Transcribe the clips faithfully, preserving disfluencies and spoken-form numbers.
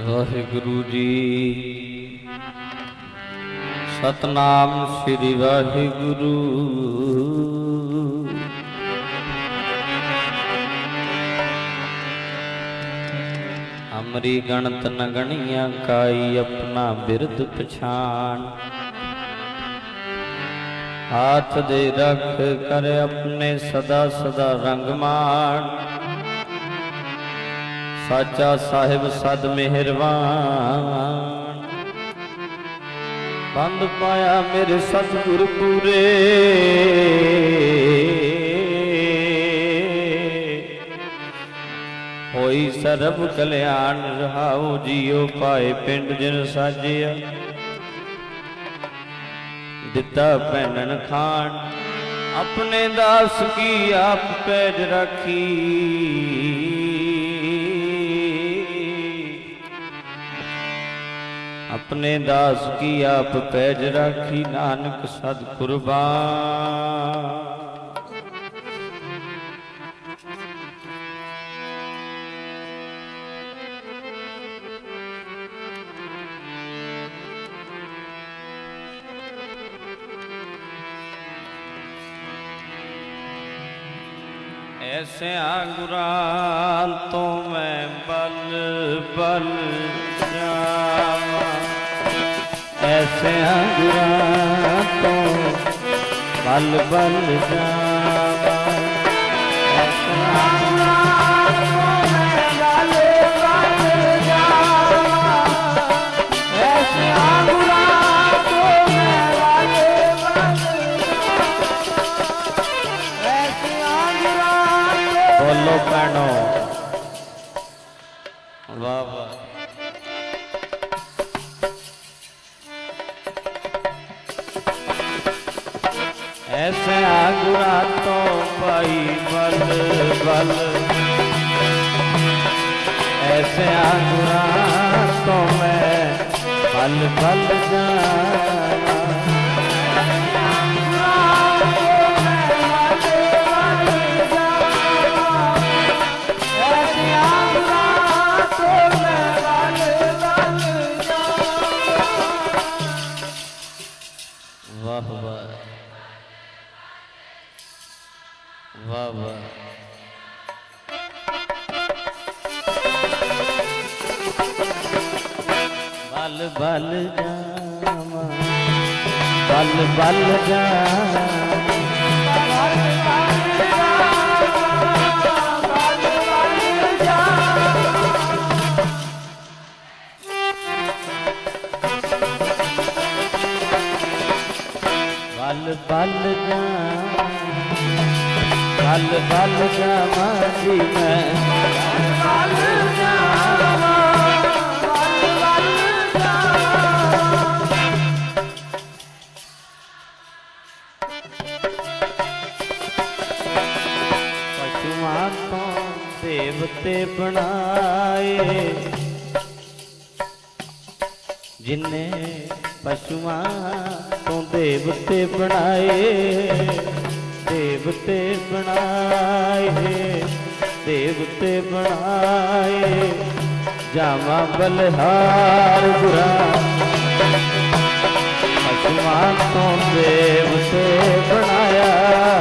वाहिगुरु जी सतनाम श्री वाहिगुरु। हमरी गणत न गणिया काई अपना बिरद पछान। हाथ दे रख कर अपने सदा सदा रंगमान। साचा साहिब सद मेहरबान। बंद पाया मेरे सतगुर पूरे। होई सरब कल्याण रहाओ जियो पाए पिंड जिन साजिया। दिता पैनन खान अपने दास की आप पैज रखी। अपने दास की आप पैज राखी नानक सद कुर्बान। ऐसे आंगुराल तो मैं बल बल जावा। ऐसे आंगुराल तो बल बल जावा। ऐसे आंगुराल तो मैं बल बल जावा। ऐसे आंगुराल तो मैं बल बल जावा। ऐसे आंगुराल बोलो पैनो वाह वाह। ऐसे आगुरा तो पाई बल बल। ऐसे आगुरा तो मैं बल बल जाना। वाह वाह वाह वाह। बल बल जावा बल बल जावा। बल बल जावा बल बल जावा जी मैं। बल जावा बल बल जावा। पशुआं तो देवते बनाए जिन्ने। पशुआं तो देवते बनाए। देवते बनाए देवते बनाए। जावा बलिहार गुरा पशुआं तो देवते बनाया।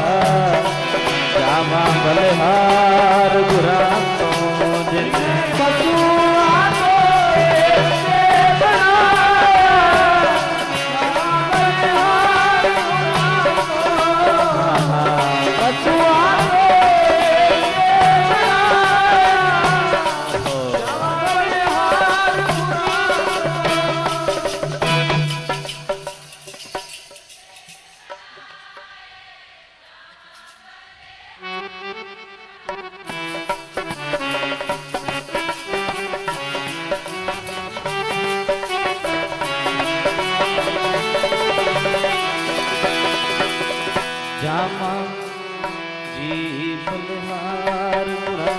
जावा बलिहार गुरा तो जिन्हें पशुआं तो देवते बनाया। जामा जी बलिहार गुरा।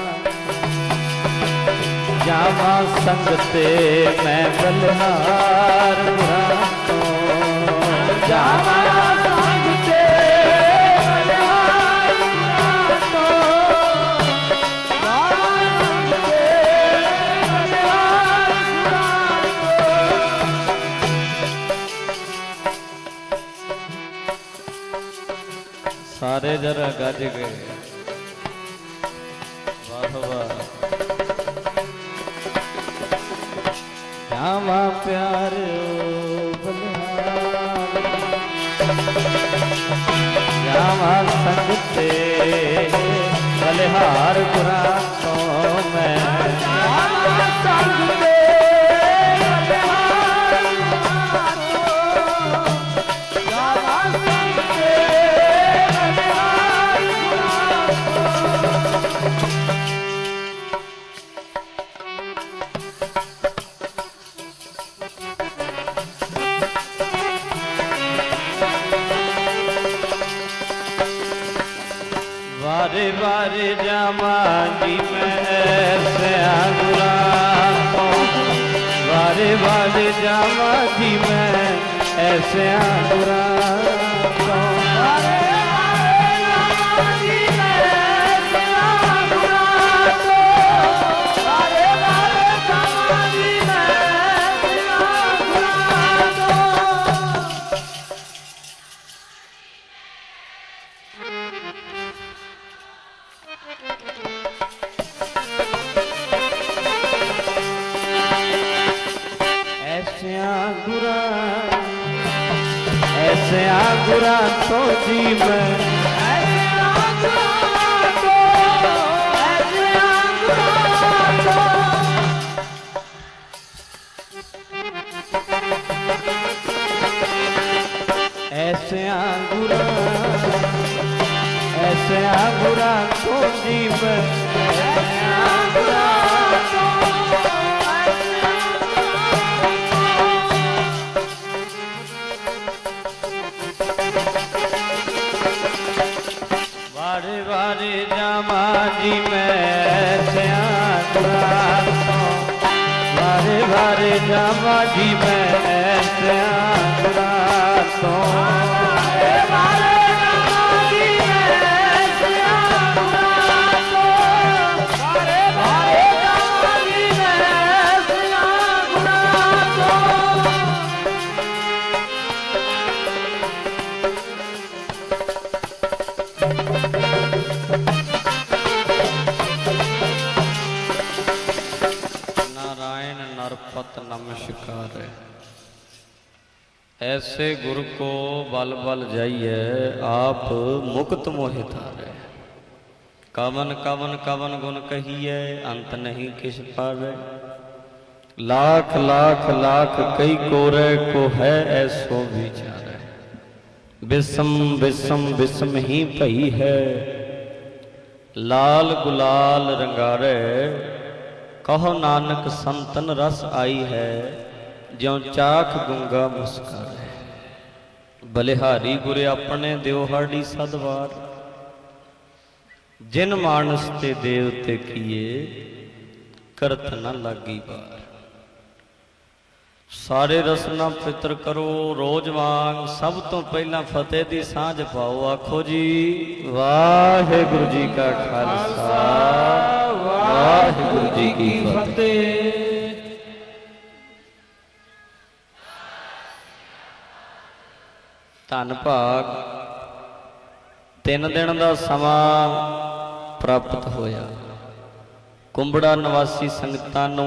जावा संगते मैं बलिहार गुरा तो। जावा संगते बलिहार गुरा तो। जावा संगते बलिहार गुरा दे जरा गज गए। वाह वाह जावा प्यार जावा संगते बलिहार गुरा तो मैं संगते बारे बारे जामा जी मैं ऐसे आगुरा को बारे बारे जामा जी मैं ऐसे आगुरा को बारे बारे जामा जी मैं ऐसे आगुरा को बारे बारे जामा जी मैं ऐसे आगुरा को। ऐसे आगुरा तो जी मैं ऐसे आगुरा तो ऐसे आगुरा तो ऐसे आगुरा ऐसे आगुरा तो जी मैं ऐसे आगुरा तो बारे बारे जामा जी मैं ऐसे आगुरा तो बारे बारे जामा जी मैं ऐसे आगुरा तो बारे बारे जामा जी मैं ऐसे आगुरा तो बारे बारे जामा जी मैं ऐसे आगुरा तो। नारायण नरपत नमस्कार। ऐसे गुरु को बल बल जाइए आप मुक्त मोहि तारे। कवन कवन कवन गुण कहिए अंत नहीं किस पावे। लाख लाख लाख कई कोरे को है ऐसो विचारे। बिसम बिसम बिसम ही भई है लाल गुलाल रंगारे। कहो नानक संतन रस आई है ज्यों चाख गुंगा मुस्कारे। बलिहारी गुरे अपने दिवहाड़ी सदवार जिन मानस ते देवते किए करत न लागी बार। सारे रसना फितर करो रोज वांग सब तो पहला फतेह दी सांझ पाओ। आखो जी वाहिगुरु जी का खालसा वाहिगुरु जी की फतेह। धन भाग तीन दिन का समा प्राप्त होया। कुंबड़ा निवासी संगतां नूं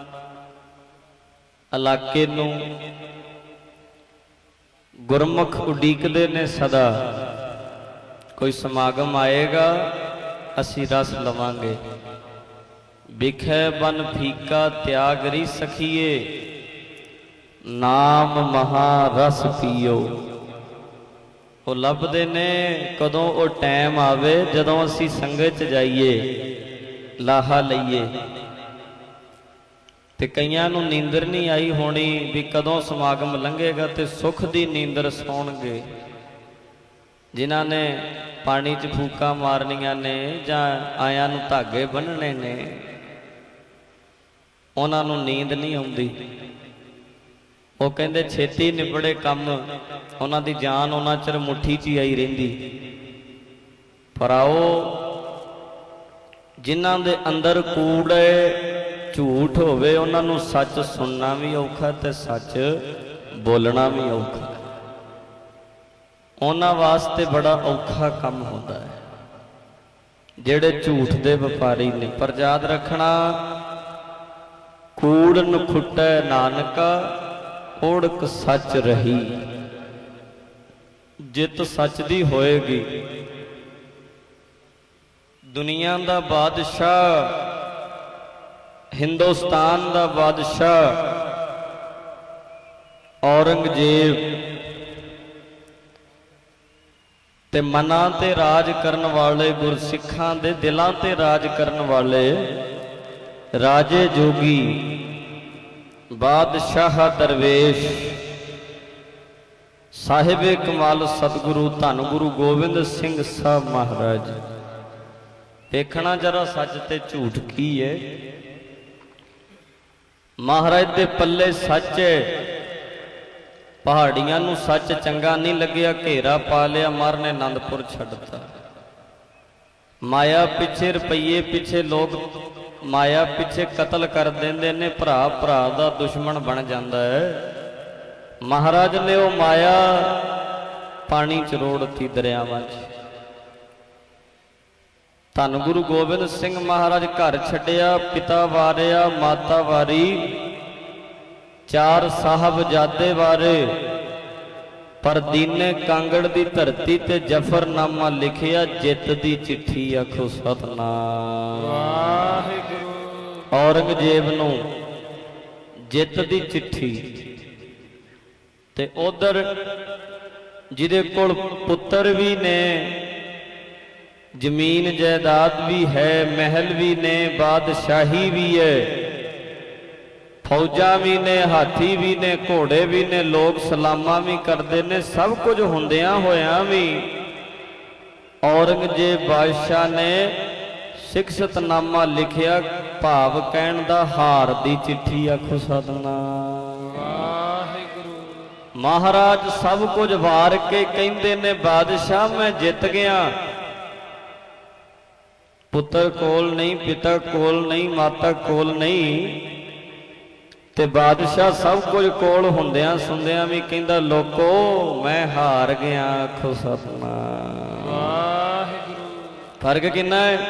इलाके नूं गुरमुख उडीकदे ने सदा कोई समागम आएगा असी रस लवांगे। बिखै बन फीका त्याग री सखीए नाम महारस पीओ। वो लभदे ने कदों वो टाइम आवे जदों असी संगत च जाइए लाहा लईए। ते कईयां नूं नींदर नहीं आई होनी भी कदों समागम लंघेगा ते सुख दी नींदर सौणगे। जिन्हां ने पानी च फूका मारनियां ने जां आयां नूं धागे बन्नणे ने उन्हां नूं नींद नहीं आउंदी। वो कहंदे छेती निबड़े कम उन्हां दी जान उन्हां चिर मुट्ठी च ही आई रहिंदी। पर आओ जिन्हां दे अंदर कूड़ झूठ होवे उन्हां नूं सच सुनना भी औखा ते सच बोलना भी औखा। उन्हां वास्ते बड़ा औखा काम होता है जेड़े झूठ दे व्यापारी ने। पर याद रखना, कूड़ न खुटै नानका ओढ़क सच रही। जित सच दी होएगी। दुनिया दा बादशाह, हिंदुस्तान दा बादशाह औरंगजेब ते मनां ते राज करन वाले, गुरसिखां दे दिलां ते राज करन वाले राजे जोगी, बादशाह दरवेश, साहिबे कमाल सतगुरु धन गुरु गोबिंद सिंह साहब महाराज। देखना जरा सच ते झूठ की है। महाराज दे पल्ले सच है। पहाड़ियां नूं सच चंगा नहीं लग्या, घेरा पा लिया, मर ने आनंदपुर छड्डता। माया पिछे, रुपये पिछे लोग माया पिछे कतल कर देंदे ने, भरा भरा दा दुश्मन बन जाता है। महाराज ने वो माया पानी च रोड़ती दरियावां च। धन गुरु गोबिंद सिंह महाराज घर छड्डिया, पिता वारिया, माता वारी, चार साहबजादे वारे, पर दीने कांगड़ दी धरती ते जफरनामा लिखिया, जित दी चिट्ठी आखो सतनाम वाहिगुरू। औरंगजेब नूं जित दी चिट्ठी। ते उधर जिहदे कोल पुत्र भी ने, जमीन जायदाद भी है, महल भी ने, बादशाही भी है, फौजा भी ने, हाथी भी ने, घोड़े भी ने, लोग सलामा भी करते ने। सब कुछ होंदियां होया भी औरंगजेब बादशाह ने शिक्षतनामा लिखिया, भाव कहण दा हार दी चिट्ठी आखो सतनाम वाहिगुरू। महाराज सब कुछ वार के कहंदे ने, बादशाह मैं जित गया। पुत्र कोल नहीं, पिता कोल नहीं, माता कोल नहीं, ते बादशाह सब कुछ कोल हुंदियां सुनदियां भी कहंदा, लोको मैं हार गया आखो सतनाम वाहिगुरू। फर्क कितना है?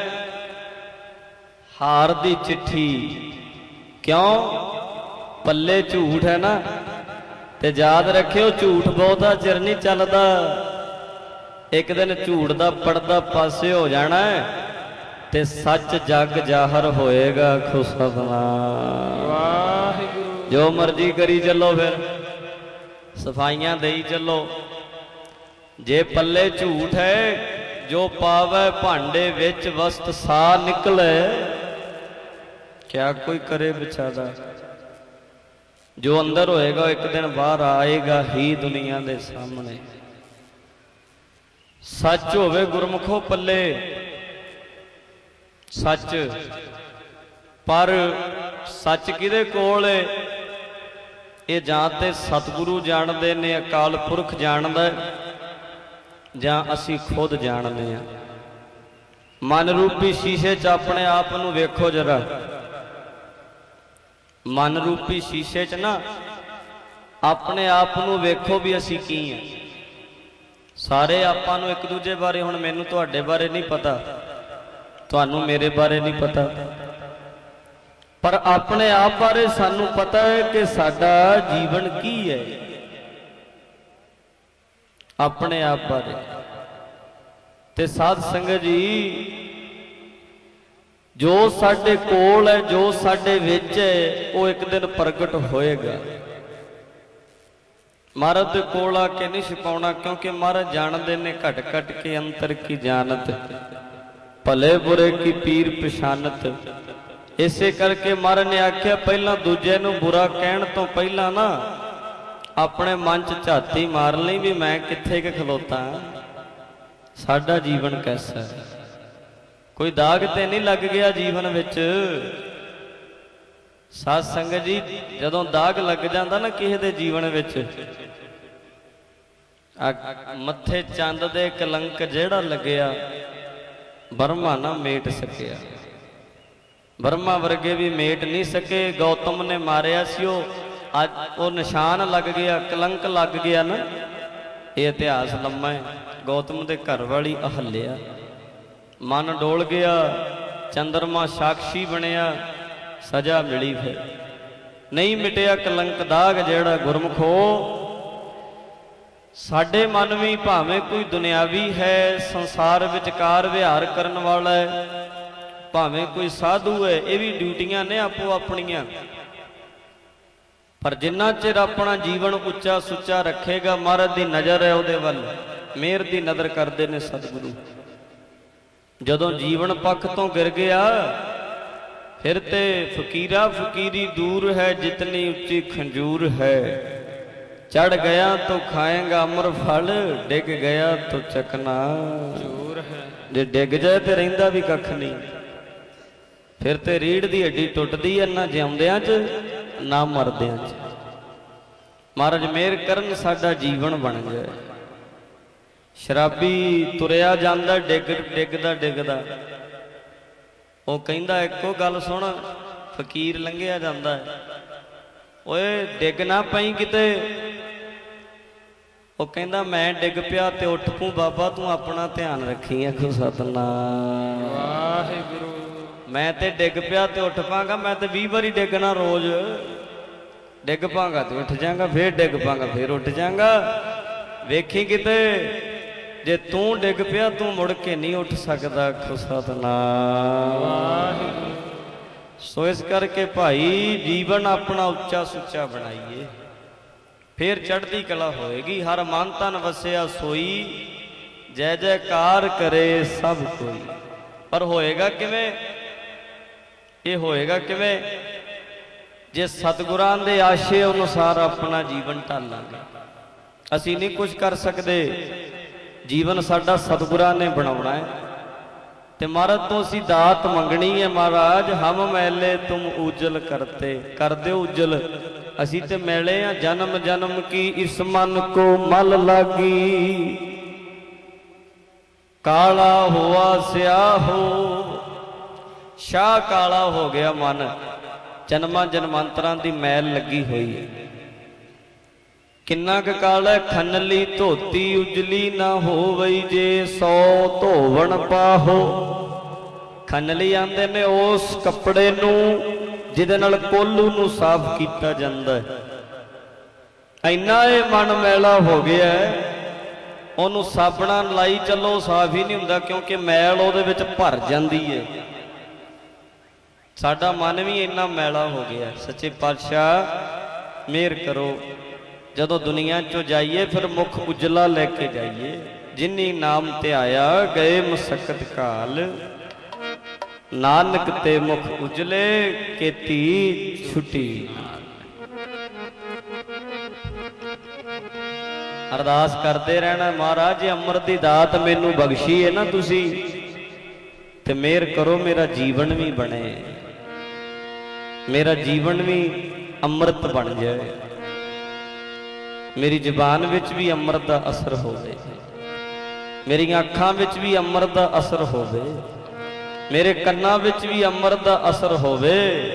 हार दी चिट्ठी। क्यों? पल्ले झूठ है ना। ते याद रखियो, झूठ बहुता चिर नहीं चलदा। एक दिन झूठ दा पर्दा पासे हो जाना है ते सच जग जाहर होएगा आखो सतनाम वाहिगुरू। जो मर्जी करी चलो, फिर सफाइयां देई चलो, जे पल्ले झूठ है, जो पावे भांडे विच वस्त सा निकले, क्या कोई करे बेचारा। जो अंदर होएगा एक दिन बाहर आएगा ही दुनिया दे सामने। सच होवे गुरमुखो पल्ले, सच। पर सच किदे कोल है? ये जां ते सतगुरु जानते ने, अकाल पुरख जानदा, जां असी खुद जानते हैं। मन रूपी शीशे च अपने आप नूं वेखो जरा। मन रूपी शीशे च ना अपने आप नूं वेखो भी असी की हैं। सारे आपां नूं एक दूजे बारे, हुण मैनूं तुहाडे बारे नहीं पता, तुहानूं मेरे बारे नहीं पता, पर अपने आप बारे सानू पता है कि साडा जीवन की है। अपने आप बारे ते साध संगत जी, जो साडे कोल है, जो साडे विच है, वो एक दिन प्रगट होएगा। महाराज दे कोल आके नहीं छिपाउणा, क्योंकि महाराज जानते ने घट घट के अंतर की जानत, भले बुरे की पीर पछानत। इसे करके महाराज ने आख्या, पहला दूजे नूं बुरा कहण तो पहला ना अपने मन च झाती मार लई भी मैं कित्थे क खलोता, साडा जीवन कैसा है। कोई दाग ते नहीं लग गया जीवन विच। साध संगत जी, जदों दाग लग जाता ना किसी दे जीवन विच, मत्थे चंद दे कलंक जेड़ा लगया, ब्रह्मा ना मेट सकिया। ब्रह्मा वर्गे भी मेट नहीं सके। गौतम ने मारिया सी, अज वो निशान लग गया, कलंक लग गया ना। ਇਹ ਇਤਿਹਾਸ ਲੰਮਾ ਹੈ। ਗੌਤਮ ਦੇ ਘਰ ਵਾਲੀ ਅਹਲਿਆ, ਮਨ ਡੋਲ ਗਿਆ, ਚੰਦਰਮਾ ਸਾਖੀ ਬਣਿਆ, ਸਜ਼ਾ ਮਿਲੀ। ਫਿਰ ਨਹੀਂ ਮਿਟਿਆ ਕਲੰਕ ਦਾਗ ਜਿਹੜਾ ਗੁਰਮੁਖੋ ਸਾਡੇ ਮਨ ਵੀ, ਭਾਵੇਂ ਕੋਈ ਦੁਨਿਆਵੀ ਹੈ, ਸੰਸਾਰ ਵਿਚਕਾਰ ਵਿਹਾਰ ਕਰਨ ਵਾਲਾ ਹੈ, ਭਾਵੇਂ ਕੋਈ ਸਾਧੂ ਹੈ, ਇਹ ਵੀ ਡਿਊਟੀਆਂ ਨੇ ਆਪੋ ਆਪਣੀਆਂ। ਪਰ ਜਿੰਨਾ ਚਿਰ ਆਪਣਾ ਜੀਵਨ ਉੱਚਾ ਸੁੱਚਾ ਰੱਖੇਗਾ, ਮਹਾਰਾਜ ਦੀ ਨਜ਼ਰ ਹੈ ਉਹਦੇ ਵੱਲ, ਮਿਹਰ ਦੀ ਨਜ਼ਰ ਕਰਦੇ ਨੇ ਸਤਿਗੁਰੂ। ਜਦੋਂ ਜੀਵਨ ਪੱਖ ਤੋਂ ਗਿਰ ਗਿਆ, ਫਿਰ ਤੇ ਫਕੀਰਾ ਫਕੀਰੀ ਦੂਰ ਹੈ, ਜਿਤਨੀ ਉੱਚੀ ਖੰਜੂਰ ਹੈ। ਚੜ ਗਿਆ ਤੋ ਖਾਏਗਾ ਅਮਰ ਫਲ, ਡਿੱਗ ਗਿਆ ਤੋ ਚਕਨਾ ਚੂਰ ਹੈ। ਜੇ ਡਿੱਗ ਜਾਏ ਤੇ ਰਹਿੰਦਾ ਵੀ ਕੱਖ ਨਹੀਂ। ਫਿਰ ਤੇ ਰੀੜ ਦੀ ਹੱਡੀ ਟੁੱਟਦੀ ਹੈ, ਨਾ ਜਿਉਂਦਿਆਂ 'ਚ ਨਾ ਮਰਦਿਆਂ 'ਚ। ਮਹਾਰਾਜ ਮਿਹਰ ਕਰਨ ਸਾਡਾ ਜੀਵਨ ਬਣ ਜਾਏ। ਸ਼ਰਾਬੀ ਤੁਰਿਆ ਜਾਂਦਾ ਡਿੱਗ ਡਿੱਗਦਾ ਡਿੱਗਦਾ, ਉਹ ਕਹਿੰਦਾ ਇੱਕੋ ਗੱਲ ਸੁਣ, ਫਕੀਰ ਲੰਘਿਆ ਜਾਂਦਾ, ਓਏ ਡਿੱਗ ਨਾ ਪਈ ਕਿਤੇ। ਉਹ ਕਹਿੰਦਾ ਮੈਂ ਡਿੱਗ ਪਿਆ ਤੇ ਉੱਠ ਪੂੰ ਬਾਬਾ, ਤੂੰ ਆਪਣਾ ਧਿਆਨ ਰੱਖੀ। ਆਖੋ ਸਤਨਾਮ ਵਾਹਿਗੁਰੂ। ਮੈਂ ਤੇ ਡਿੱਗ ਪਿਆ ਤੇ ਉੱਠ ਪਾਂਗਾ, ਮੈਂ ਤੇ ਵੀਹ ਵਾਰੀ ਡਿੱਗਣਾ ਰੋਜ਼। ਡਿੱਗ ਪਾਂਗਾ ਤੇ ਉੱਠ ਜਾਗਾ, ਫੇਰ ਡਿੱਗ ਪਾਂਗਾ ਫੇਰ ਉੱਠ ਜਾਗਾ। ਵੇਖੀ ਕਿਤੇ ਜੇ ਤੂੰ ਡਿੱਗ ਪਿਆ ਤੂੰ ਮੁੜ ਕੇ ਨਹੀਂ ਉੱਠ ਸਕਦਾ। ਆਖੋ ਸਤਨਾਮ ਵਾਹਿਗੁਰੂ। ਸੋ ਇਸ ਕਰਕੇ ਭਾਈ ਜੀਵਨ ਆਪਣਾ ਉੱਚਾ ਸੁੱਚਾ ਬਣਾਈਏ, ਫੇਰ ਚੜ੍ਹਦੀ ਕਲਾ ਹੋਏਗੀ। ਹਰ ਮਨ ਤਨ ਵਸਿਆ ਸੋਈ, ਜੈ ਜੈਕਾਰ ਕਰੇ ਸਭ ਕੋਈ। ਪਰ ਹੋਏਗਾ ਕਿਵੇਂ? ਇਹ ਹੋਏਗਾ ਕਿਵੇਂ? ਜੇ ਸਤਿਗੁਰਾਂ ਦੇ ਆਸ਼ੇ ਅਨੁਸਾਰ ਆਪਣਾ ਜੀਵਨ ਢਾਲਾਂਗੇ। ਅਸੀਂ ਨਹੀਂ ਕੁਝ ਕਰ ਸਕਦੇ, ਜੀਵਨ ਸਾਡਾ ਸਤਿਗੁਰਾਂ ਨੇ ਬਣਾਉਣਾ ਹੈ। ਤੇ ਮਹਾਰਾਜ ਤੋਂ ਅਸੀਂ ਦਾਤ ਮੰਗਣੀ ਹੈ। ਮਹਾਰਾਜ ਹਮ ਮੈਲੇ ਤੁਮ ਉਜਲ ਕਰਤੇ, ਕਰ ਦਿਓ ਉਜਲ। ਅਸੀਂ ਤੇ ਮੈਲੇ ਆ, ਜਨਮ ਜਨਮ ਕੀ ਇਸ ਮਨ ਕੋ ਮਲ ਲਾਗੀ। ਕਾਲਾ ਹੋਆ ਸਿਆਹੋ, ਸ਼ਾਹ ਕਾਲਾ ਹੋ ਗਿਆ ਮਨ, ਜਨਮਾਂ ਜਨਮਾਂਤਰਾਂ ਦੀ ਮੈਲ ਲੱਗੀ ਹੋਈ ਹੈ। ਕਿੰਨਾ ਕੁ ਕਾਲਾ? ਖੰਨਲੀ ਧੋਤੀ ਉਜਲੀ ਨਾ ਹੋਵਈ, ਜੇ ਸੌ ਧੋਵਣ ਪਾਹੋ। ਖੰਨਲੀ ਆਂਦੇ ਨੇ ਉਸ ਕੱਪੜੇ ਨੂੰ ਜਿਹਦੇ ਨਾਲ ਕੋਲੂ ਨੂੰ ਸਾਫ਼ ਕੀਤਾ ਜਾਂਦਾ ਹੈ। ਇੰਨਾ ਇਹ ਮਨ ਮੈਲਾ ਹੋ ਗਿਆ, ਉਹਨੂੰ ਸਾਬਣਾ ਲਾਈ ਚੱਲੋ ਸਾਫ਼ ਹੀ ਨਹੀਂ ਹੁੰਦਾ, ਕਿਉਂਕਿ ਮੈਲ ਉਹਦੇ ਵਿੱਚ ਭਰ ਜਾਂਦੀ ਹੈ। ਸਾਡਾ ਮਨ ਵੀ ਇੰਨਾ ਮੈਲਾ ਹੋ ਗਿਆ। ਸੱਚੇ ਪਾਤਸ਼ਾਹ ਮਿਹਰ ਕਰੋ, ਜਦੋਂ ਦੁਨੀਆ ਚੋਂ ਜਾਈਏ ਫਿਰ ਮੁਖ ਉਜਲਾ ਲੈ ਕੇ ਜਾਈਏ। ਜਿਨੀ ਨਾਮ ਤੇ ਆਇਆ ਗਏ ਮੁਸਕਤ ਕਾਲ, ਨਾਨਕ ਤੇ ਮੁਖ ਉਜਲੇ ਕੀਤੀ ਛੁੱਟੀ। ਅਰਦਾਸ ਕਰਦੇ ਰਹਿਣਾ, ਮਹਾਰਾਜ ਜੇ ਅੰਮ੍ਰਿਤ ਦੀ ਦਾਤ ਮੈਨੂੰ ਬਖਸ਼ੀ ਹੈ ਨਾ ਤੁਸੀਂ, ਤੇ ਮਿਹਰ ਕਰੋ ਮੇਰਾ ਜੀਵਨ ਵੀ ਬਣੇ, ਮੇਰਾ ਜੀਵਨ ਵੀ ਅੰਮ੍ਰਿਤ ਬਣ ਜਾਏ, ਮੇਰੀ ਜ਼ੁਬਾਨ ਵਿੱਚ ਵੀ ਅੰਮ੍ਰਿਤ ਦਾ ਅਸਰ ਹੋਵੇ, ਮੇਰੀਆਂ ਅੱਖਾਂ ਵਿੱਚ ਵੀ ਅੰਮ੍ਰਿਤ ਦਾ ਅਸਰ ਹੋਵੇ, ਮੇਰੇ ਕੰਨਾਂ ਵਿੱਚ ਵੀ ਅੰਮ੍ਰਿਤ ਦਾ ਅਸਰ ਹੋਵੇ।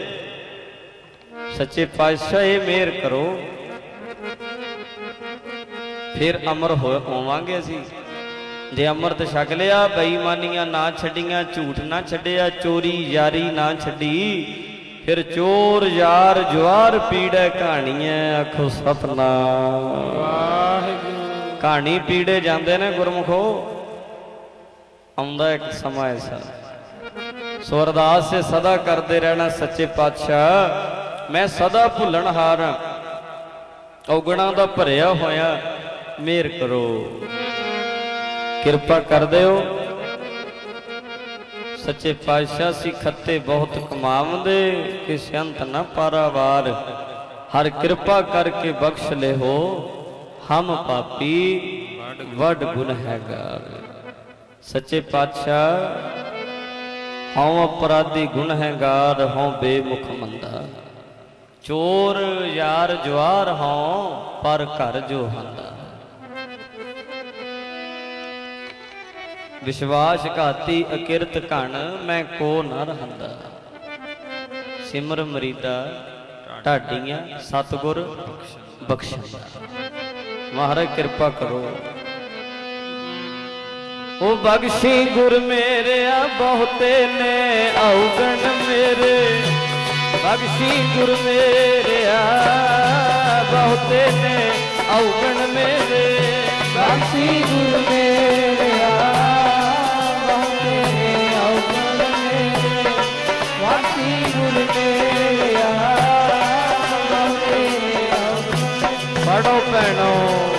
ਸੱਚੇ ਪਾਤਸ਼ਾਹ ਇਹ ਮਿਹਰ ਕਰੋ, ਫਿਰ ਅਮਰ ਹੋਵਾਂਗੇ ਅਸੀਂ। ਜੇ ਅੰਮ੍ਰਿਤ ਛਕ ਲਿਆ, ਬੇਈਮਾਨੀਆਂ ਨਾ ਛੱਡੀਆਂ, ਝੂਠ ਨਾ ਛੱਡਿਆ, ਚੋਰੀ ਯਾਰੀ ਨਾ ਛੱਡੀ, ਫਿਰ ਚੋਰ ਯਾਰ ਜਵਾਰ ਪੀੜੇ ਕਹਾਣੀਆਂ। ਆਖੋ ਸਤਨਾਮ ਵਾਹਿਗੁਰੂ। ਕਹਾਣੀ ਪੀੜੇ ਜਾਂਦੇ ਨੇ ਗੁਰਮੁਖੋ, ਆਉਂਦਾ ਇੱਕ ਸਮਾਂ ਐਸਾ। ਸੋ ਅਰਦਾਸ ਸੇ ਸਦਾ ਕਰਦੇ ਰਹਿਣਾ, ਸੱਚੇ ਪਾਤਸ਼ਾਹ ਮੈਂ ਸਦਾ ਭੁੱਲਣਹਾਰ ਹਾਂ, ਔਗਣਾ ਦਾ ਭਰਿਆ ਹੋਇਆ, ਮਿਹਰ ਕਰੋ, ਕਿਰਪਾ ਕਰ ਦਿਓ। ਸੱਚੇ ਪਾਤਸ਼ਾਹ ਸੀ ਖੱਤੇ ਬਹੁਤ ਕਮਾਵੰਦੇ, ਕਿਸੇ ਅੰਤ ਨਾ ਪਾਰਾਵਾਰ। ਹਰ ਕਿਰਪਾ ਕਰਕੇ ਬਖਸ਼ ਲੈ ਹੋ, ਹਮ ਪਾਪੀ ਵੱਡ ਗੁਨਹਗਾਰ। ਸੱਚੇ ਪਾਤਸ਼ਾਹ ਹਉ ਅਪਰਾਧੀ ਗੁਨਹਗਾਰ, ਹਉ ਬੇਮੁਖ ਮੰਦਾ, ਚੋਰ ਯਾਰ ਜਵਾਰ ਹਉ, ਪਰ ਘਰ ਜੋ ਹੰਦਾ। ਵਿਸ਼ਵਾਸ ਘਾਤੀ ਅਕਿਰਤ ਘਣ, ਮੈਂ ਕੋ ਨਾ ਰਹੰਦਾ। ਸਿਮਰ ਮਰੀਦਾ ਢਾਡੀਆਂ, ਸਤਿਗੁਰ ਬਖਸ਼ੰਦਾ। महाराज कृपा करो। ओ बख्शी गुर मेरे बहुते ने अवगण मेरे, बख्शी गुर मेरे बहुते ने अवगण मेरे, बख्शी गुर मेरे बहुते ने अवगण मेरे, बख्शी गुर मेरे बहुते ने अवगण। पढ़ो भैनों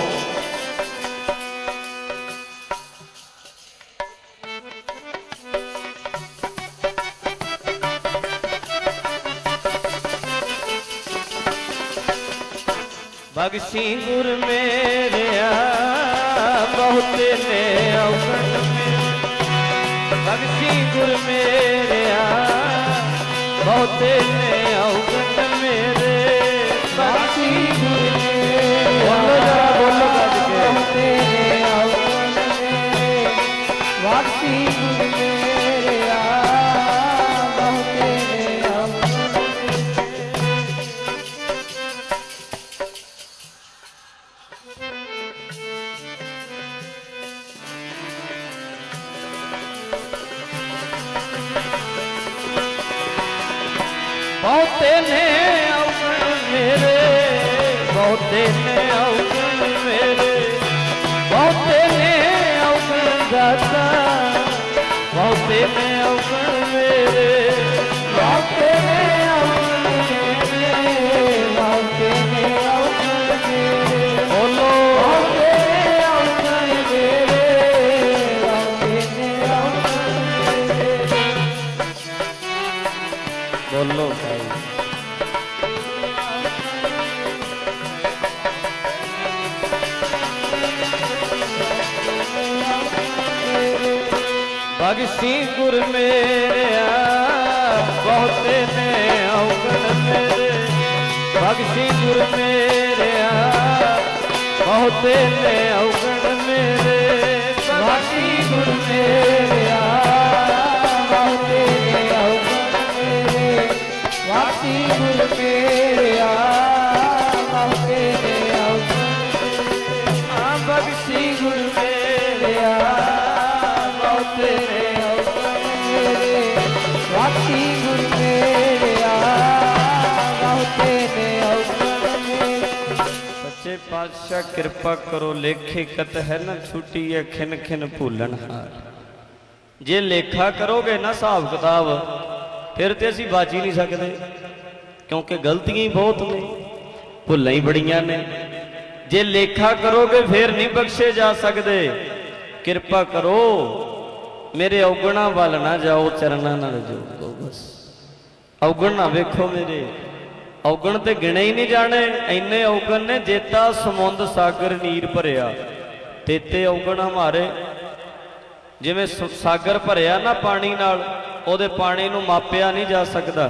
बख्शी गुर मेरे बहुते ने अवगण मेरे, बख्शी गुर मेरे बहुते ने अवगण मेरे, बख्शी गुर मेरे बोलो जरा बोलो गज के, बहुते ने अवगण मेरे, बख्शी गुर मेरे बहुते ने अवगण बहुते ने अवगण मेरे, बहुते ने अवगण मेरे, बहुते ने अवगण दाता, बहुते ने अवगण मेरे, बहुते ने अवगण मेरे, बहुते ने अवगण मेरे, बोलो बहुते ने अवगण मेरे, बहुते ने अवगण मेरे। बोलो भाई बख्शी गुर मेरे बहुते ने अवगण मेरे, बख्शी गुर मेरे बहुते ने अवगण मेरे, बख्शी गुर मेरे बहुते ने अवगण मेरे, बख्शी गुर मेरे बहुते ने अवगण मेरे, बख्शी गुर मेरे बहुते ने अवगण मेरे, बख्शी गुर मेरे बहुते ने अवगण मेरे। सच्चे पातशाह कृपा करो, लेखे कत है न छुट्टी है खिन खिन भूलन हार। जे लेखा करोगे ना हिसाब किताब फिर तो असी बच ही नहीं सकते, क्योंकि गलतियां ही बहुत ने, भुल्लां ही बड़ियां ने। जे लेखा करोगे फिर नहीं बख्शे जा सकते। कृपा करो मेरे अवगुणा वाल ना जाओ, चरना नाल जोड़ दो बस। अवगुण ना वेखो मेरे, अवगुण ते गिने ही नहीं जाने, इन्ने अवगुण ने जेता समुंद सागर नीर भरिया, तेते अवगुण हमारे। जिवें सागर भरिया ना पानी नाल, ओदे पानी नूं मापिया नहीं जा सकता,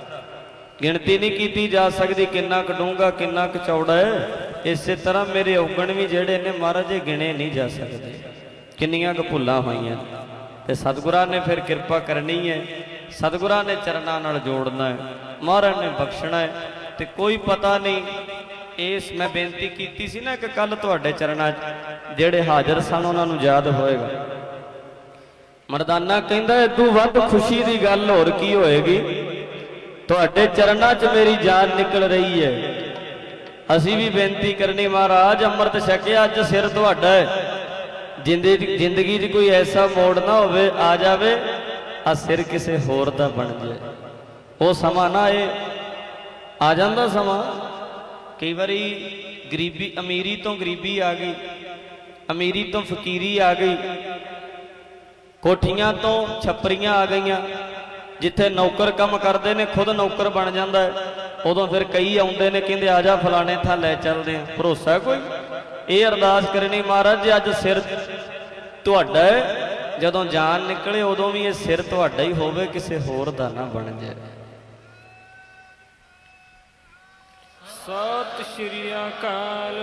गिणती नहीं की जा सकती किन्ना क डूंगा किन्ना क चौड़ा है। इस तरह मेरे अवगुण भी जेड़े ने महाराज गिणे नहीं जा सकते, किन्नियां क भुल्लां होईयां। ते सतगुरां ने फिर कृपा करनी है, सतगुरां ने चरनां नाल जोड़ना है, महाराज ने बख्शना है। ते कोई पता नहीं इस मैं बेनती की सी ना कि कल तुहाडे चरनां जेड़े हाजिर सन उन्हां नूं याद होएगा। मरदाना कहंदा इदों वध खुशी दी गल होर की होएगी, तुहाडे चरनां च मेरी जान निकल रही है। असी भी बेनती करनी महाराज अमृत छकिया अज सिर तुहाडा है, जिंदगी जिंदगी च कोई ऐसा मोड़ ना होवे आ जावे आ सिर किसी होर दा बन जाए। वो समा ना आए, आ जांदा समा। कई बारी गरीबी अमीरी तो गरीबी आ गई, अमीरी तो फकीरी आ गई, कोठियां तो छपरियां आ गईयां। जिथे नौकर काम करते ने खुद नौकर बन जाता है, उदों फिर कई आउंदे ने कहंदे आ जा फलाने थां लै चलदे आ। भरोसा है कोई? ये अरदास करनी महाराज जी अज सिर तुहाडा है, जदों जान निकले उदों भी ये सिर तुहाडा ही होवे, किसी होर दा ना बन जाए। सत श्री अकाल।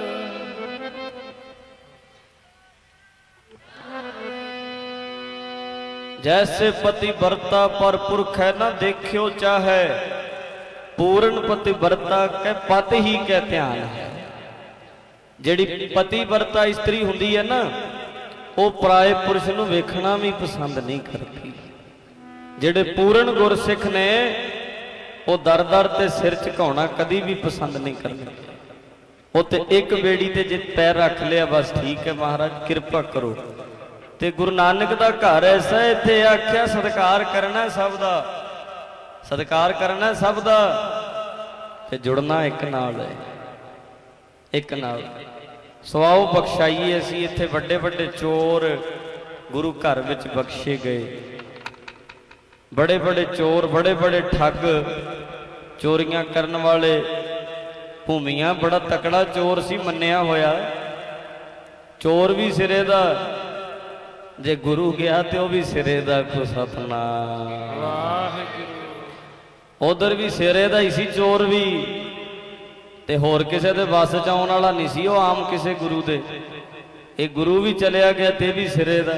जैसे पति बरता पर पुरख है ना देखियो चाहे, पूर्ण पति बरता के पत ही के ध्यान है। ਜਿਹੜੀ ਪਤੀ ਵਰਤਾ ਇਸਤਰੀ ਹੁੰਦੀ ਹੈ ਨਾ, ਉਹ ਪਰਾਏ ਪੁਰਸ਼ ਨੂੰ ਵੇਖਣਾ ਵੀ ਪਸੰਦ ਨਹੀਂ ਕਰਦੀ। ਜਿਹੜੇ ਪੂਰਨ ਗੁਰਸਿੱਖ ਨੇ ਉਹ ਦਰ ਦਰ ਤੇ ਸਿਰ ਝੁਕਾਉਣਾ ਕਦੀ ਵੀ ਪਸੰਦ ਨਹੀਂ ਕਰਦੇ। ਉਹ ਤੇ ਇੱਕ ਬੇੜੀ ਤੇ ਜੇ ਪੈਰ ਰੱਖ ਲਿਆ ਬਸ ਠੀਕ ਹੈ, ਮਹਾਰਾਜ ਕਿਰਪਾ ਕਰੋ। ਤੇ ਗੁਰੂ ਨਾਨਕ ਦਾ ਘਰ ਐਸਾ, ਇੱਥੇ ਆਖਿਆ ਸਤਿਕਾਰ ਕਰਨਾ ਸਭ ਦਾ, ਸਤਿਕਾਰ ਕਰਨਾ ਸਭ ਦਾ, ਤੇ ਜੁੜਨਾ ਇੱਕ ਨਾਲ ਹੈ, ਇੱਕ ਨਾਲ। ਸਵਾਓ ਬਖਸ਼ਾਈਏ। ਅਸੀਂ ਇੱਥੇ ਵੱਡੇ ਵੱਡੇ ਚੋਰ ਗੁਰੂ ਘਰ ਵਿੱਚ ਬਖਸ਼ੇ ਗਏ, ਬੜੇ ਬੜੇ ਚੋਰ, ਬੜੇ ਬੜੇ ਠੱਗ, ਚੋਰੀਆਂ ਕਰਨ ਵਾਲੇ। ਭੂਮੀਆਂ ਬੜਾ ਤਕੜਾ ਚੋਰ ਸੀ, ਮੰਨਿਆ ਹੋਇਆ। ਚੋਰ ਵੀ ਸਿਰੇ ਦਾ, ਜੇ ਗੁਰੂ ਗਿਆ ਤੇ ਉਹ ਵੀ ਸਿਰੇ ਦਾ। ਖੋ ਸਤਨਾਮ ਵਾਹਿਗੁਰੂ। ਉਧਰ ਵੀ ਸਿਰੇ ਦਾ ਹੀ ਸੀ ਚੋਰ ਵੀ, ਤੇ ਹੋਰ ਕਿਸੇ ਦੇ ਵੱਸ ਚ ਆਉਣ ਵਾਲਾ ਨਹੀਂ ਸੀ ਉਹ, ਆਮ ਕਿਸੇ ਗੁਰੂ ਦੇ। ਇਹ ਗੁਰੂ ਵੀ ਚਲਿਆ ਗਿਆ ਤੇ ਵੀ ਸਿਰੇ ਦਾ।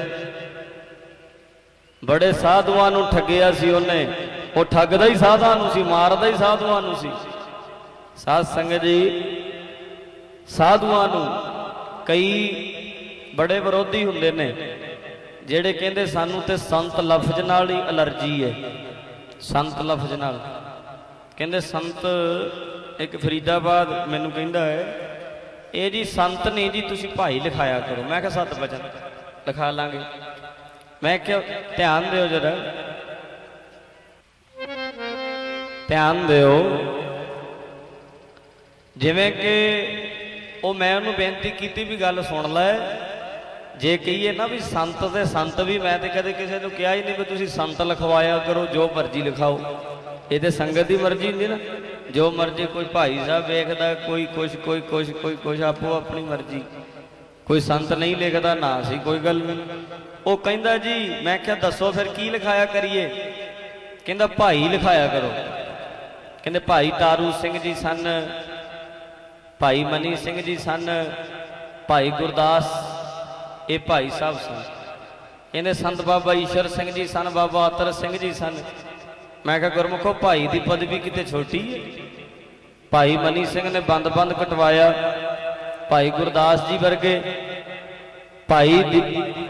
ਬੜੇ ਸਾਧੂਆਂ ਨੂੰ ਠੱਗਿਆ ਸੀ ਉਹਨੇ। ਉਹ ਠੱਗਦਾ ਹੀ ਸਾਧਾਂ ਨੂੰ ਸੀ, ਮਾਰਦਾ ਹੀ ਸਾਧੂਆਂ ਨੂੰ ਸੀ। ਸਾਧ ਸੰਗਤ ਜੀ, ਸਾਧੂਆਂ ਨੂੰ ਕਈ ਬੜੇ ਵਿਰੋਧੀ ਹੁੰਦੇ ਨੇ, ਜਿਹੜੇ ਕਹਿੰਦੇ ਸਾਨੂੰ ਤੇ ਸੰਤ ਲਫ਼ਜ਼ ਨਾਲ ਹੀ ਅਲਰਜੀ ਹੈ। ਸੰਤ ਲਫ਼ਜ਼ ਨਾਲ ਕਹਿੰਦੇ, ਸੰਤ ਇੱਕ ਫਰੀਦਾਬਾਦ ਮੈਨੂੰ ਕਹਿੰਦਾ ਹੈ, ਇਹ ਜੀ ਸੰਤ ਨਹੀਂ ਜੀ, ਤੁਸੀਂ ਭਾਈ ਲਿਖਾਇਆ ਕਰੋ। ਮੈਂ ਕਿਹਾ ਸੱਤ ਬਚਨ ਲਿਖਾ ਲਾਂਗੇ। ਮੈਂ ਕਿਹਾ ਧਿਆਨ ਦਿਓ ਜਰਾ, ਧਿਆਨ ਦਿਓ। ਜਿਵੇਂ ਕਿ ਉਹ ਮੈਂ ਉਹਨੂੰ ਬੇਨਤੀ ਕੀਤੀ ਵੀ ਗੱਲ ਸੁਣ ਲੈ। ਜੇ ਕਹੀਏ ਨਾ ਵੀ ਸੰਤ ਤੇ ਸੰਤ ਵੀ, ਮੈਂ ਤੇ ਕਦੇ ਕਿਸੇ ਨੂੰ ਕਿਹਾ ਹੀ ਨਹੀਂ ਵੀ ਤੁਸੀਂ ਸੰਤ ਲਿਖਵਾਇਆ ਕਰੋ, ਜੋ ਮਰਜ਼ੀ ਲਿਖਾਓ। ਇਹ ਤੇ ਸੰਗਤ ਦੀ ਮਰਜ਼ੀ ਹੁੰਦੀ ਨਾ, ਜੋ ਮਰਜ਼ੀ। ਕੋਈ ਭਾਈ ਸਾਹਿਬ ਵੇਖਦਾ, ਕੋਈ ਕੁਛ, ਕੋਈ ਕੁਛ, ਕੋਈ ਕੁਛ, ਆਪੋ ਆਪਣੀ ਮਰਜ਼ੀ। ਕੋਈ ਸੰਤ ਨਹੀਂ ਲਿਖਦਾ ਨਾ ਸੀ, ਕੋਈ ਗੱਲ ਨਹੀਂ। ਉਹ ਕਹਿੰਦਾ ਜੀ, ਮੈਂ ਕਿਹਾ ਦੱਸੋ ਫਿਰ ਕੀ ਲਿਖਾਇਆ ਕਰੀਏ? ਕਹਿੰਦਾ ਭਾਈ ਲਿਖਾਇਆ ਕਰੋ। ਕਹਿੰਦੇ ਭਾਈ ਤਾਰੂ ਸਿੰਘ ਜੀ ਸਨ, ਭਾਈ ਮਨੀ ਸਿੰਘ ਜੀ ਸਨ, ਭਾਈ ਗੁਰਦਾਸ ਇਹ ਭਾਈ ਸਾਹਿਬ ਸਨ। ਇਹਨੇ ਸੰਤ ਬਾਬਾ ਈਸ਼ਰ ਸਿੰਘ ਜੀ ਸਨ, ਬਾਬਾ ਅਤਰ ਸਿੰਘ ਜੀ ਸਨ। ਮੈਂ ਕਿਹਾ ਗੁਰਮੁਖੋ, ਭਾਈ ਦੀ ਪਦਵੀ ਕਿਤੇ ਛੋਟੀ ਹੈ? ਭਾਈ ਮਨੀ ਸਿੰਘ ਨੇ ਬੰਦ ਬੰਦ ਕਟਵਾਇਆ, ਭਾਈ ਗੁਰਦਾਸ ਜੀ ਵਰਗੇ, ਭਾਈ ਦੀ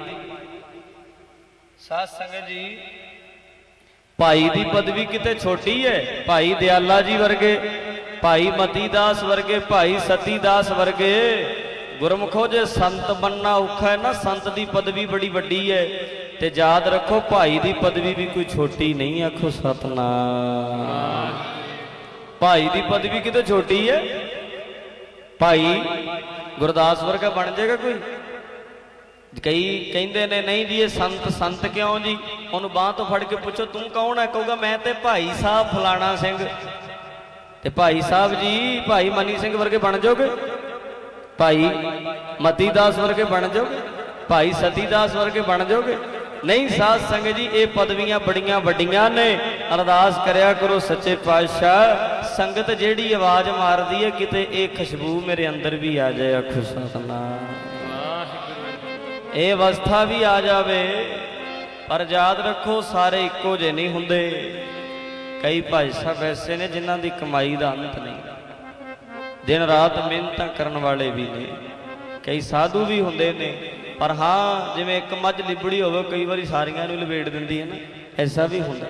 ਸਾਧ ਸੰਗਤ ਜੀ, ਭਾਈ ਦੀ ਪਦਵੀ ਕਿਤੇ ਛੋਟੀ ਹੈ? ਭਾਈ ਦਿਆਲਾ ਜੀ ਵਰਗੇ, ਭਾਈ ਮਤੀ ਦਾਸ ਵਰਗੇ, ਭਾਈ ਸਤੀ ਦਾਸ ਵਰਗੇ। ਗੁਰਮੁਖੋ, ਜੇ ਸੰਤ ਬਣਨਾ ਔਖਾ ਹੈ ਨਾ, ਸੰਤ ਦੀ ਪਦਵੀ ਬੜੀ ਵੱਡੀ ਹੈ। ਤੇ ਯਾਦ ਰੱਖੋ, ਭਾਈ ਦੀ ਪਦਵੀ ਵੀ ਕੋਈ ਛੋਟੀ ਨਹੀਂ। ਆਖੋ ਸਤਨਾਮ। ਭਾਈ ਦੀ ਪਦਵੀ ਕਿਤੇ ਛੋਟੀ ਹੈ? ਭਾਈ ਗੁਰਦਾਸ ਵਰਗਾ ਬਣ ਜਾਏਗਾ ਕੋਈ? ਕਈ ਕਹਿੰਦੇ ਨੇ ਨਹੀਂ ਜੀ ਇਹ ਸੰਤ। ਸੰਤ ਕਿਉਂ ਜੀ? ਉਹਨੂੰ ਬਾਂਹ ਤੋਂ ਫੜ ਕੇ ਪੁੱਛੋ ਤੂੰ ਕੌਣ ਹੈ? ਕਹੂਗਾ ਮੈਂ ਤੇ ਭਾਈ ਸਾਹਿਬ ਫਲਾਣਾ ਸਿੰਘ। ਤੇ ਭਾਈ ਸਾਹਿਬ ਜੀ, ਭਾਈ ਮਨੀ ਸਿੰਘ ਵਰਗੇ ਬਣ ਜਾਓਗੇ? ਭਾਈ ਮਤੀ ਦਾਸ ਵਰਗੇ ਬਣ ਜਾਓਗੇ? ਭਾਈ ਸਤੀ ਦਾਸ ਵਰਗੇ ਬਣ ਜਾਓਗੇ? ਨਹੀਂ ਸਾਧ ਸੰਗਤ ਜੀ, ਇਹ ਪਦਵੀਆਂ ਬੜੀਆਂ ਵੱਡੀਆਂ ਨੇ। ਅਰਦਾਸ ਕਰਿਆ ਕਰੋ ਸੱਚੇ ਪਾਤਸ਼ਾਹ, ਸੰਗਤ ਜਿਹੜੀ ਆਵਾਜ਼ ਮਾਰਦੀ ਹੈ ਕਿਤੇ ਇਹ ਖੁਸ਼ਬੂ ਮੇਰੇ ਅੰਦਰ ਵੀ ਆ ਜਾਏ। ਆਖੋ ਸਤਨਾਮ। ਇਹ ਅਵਸਥਾ ਵੀ ਆ ਜਾਵੇ। ਪਰ ਯਾਦ ਰੱਖੋ, ਸਾਰੇ ਇੱਕੋ ਜਿਹੇ ਨਹੀਂ ਹੁੰਦੇ। ਕਈ ਭਾਈ ਸਾਹਿਬ ਐਸੇ ਨੇ ਜਿਨ੍ਹਾਂ ਦੀ ਕਮਾਈ ਦਾ ਅੰਤ ਨਹੀਂ, ਦਿਨ ਰਾਤ ਮਿਹਨਤਾਂ ਕਰਨ ਵਾਲੇ ਵੀ ਨੇ। ਕਈ ਸਾਧੂ ਵੀ ਹੁੰਦੇ ਨੇ। ਪਰ ਹਾਂ, ਜਿਵੇਂ ਇੱਕ ਮੱਝ ਲਿਬੜੀ ਹੋਵੇ, ਕਈ ਵਾਰੀ ਸਾਰੀਆਂ ਨੂੰ ਲਪੇਟ ਦਿੰਦੀ ਹੈ ਨਾ, ਐਸਾ ਵੀ ਹੁੰਦਾ।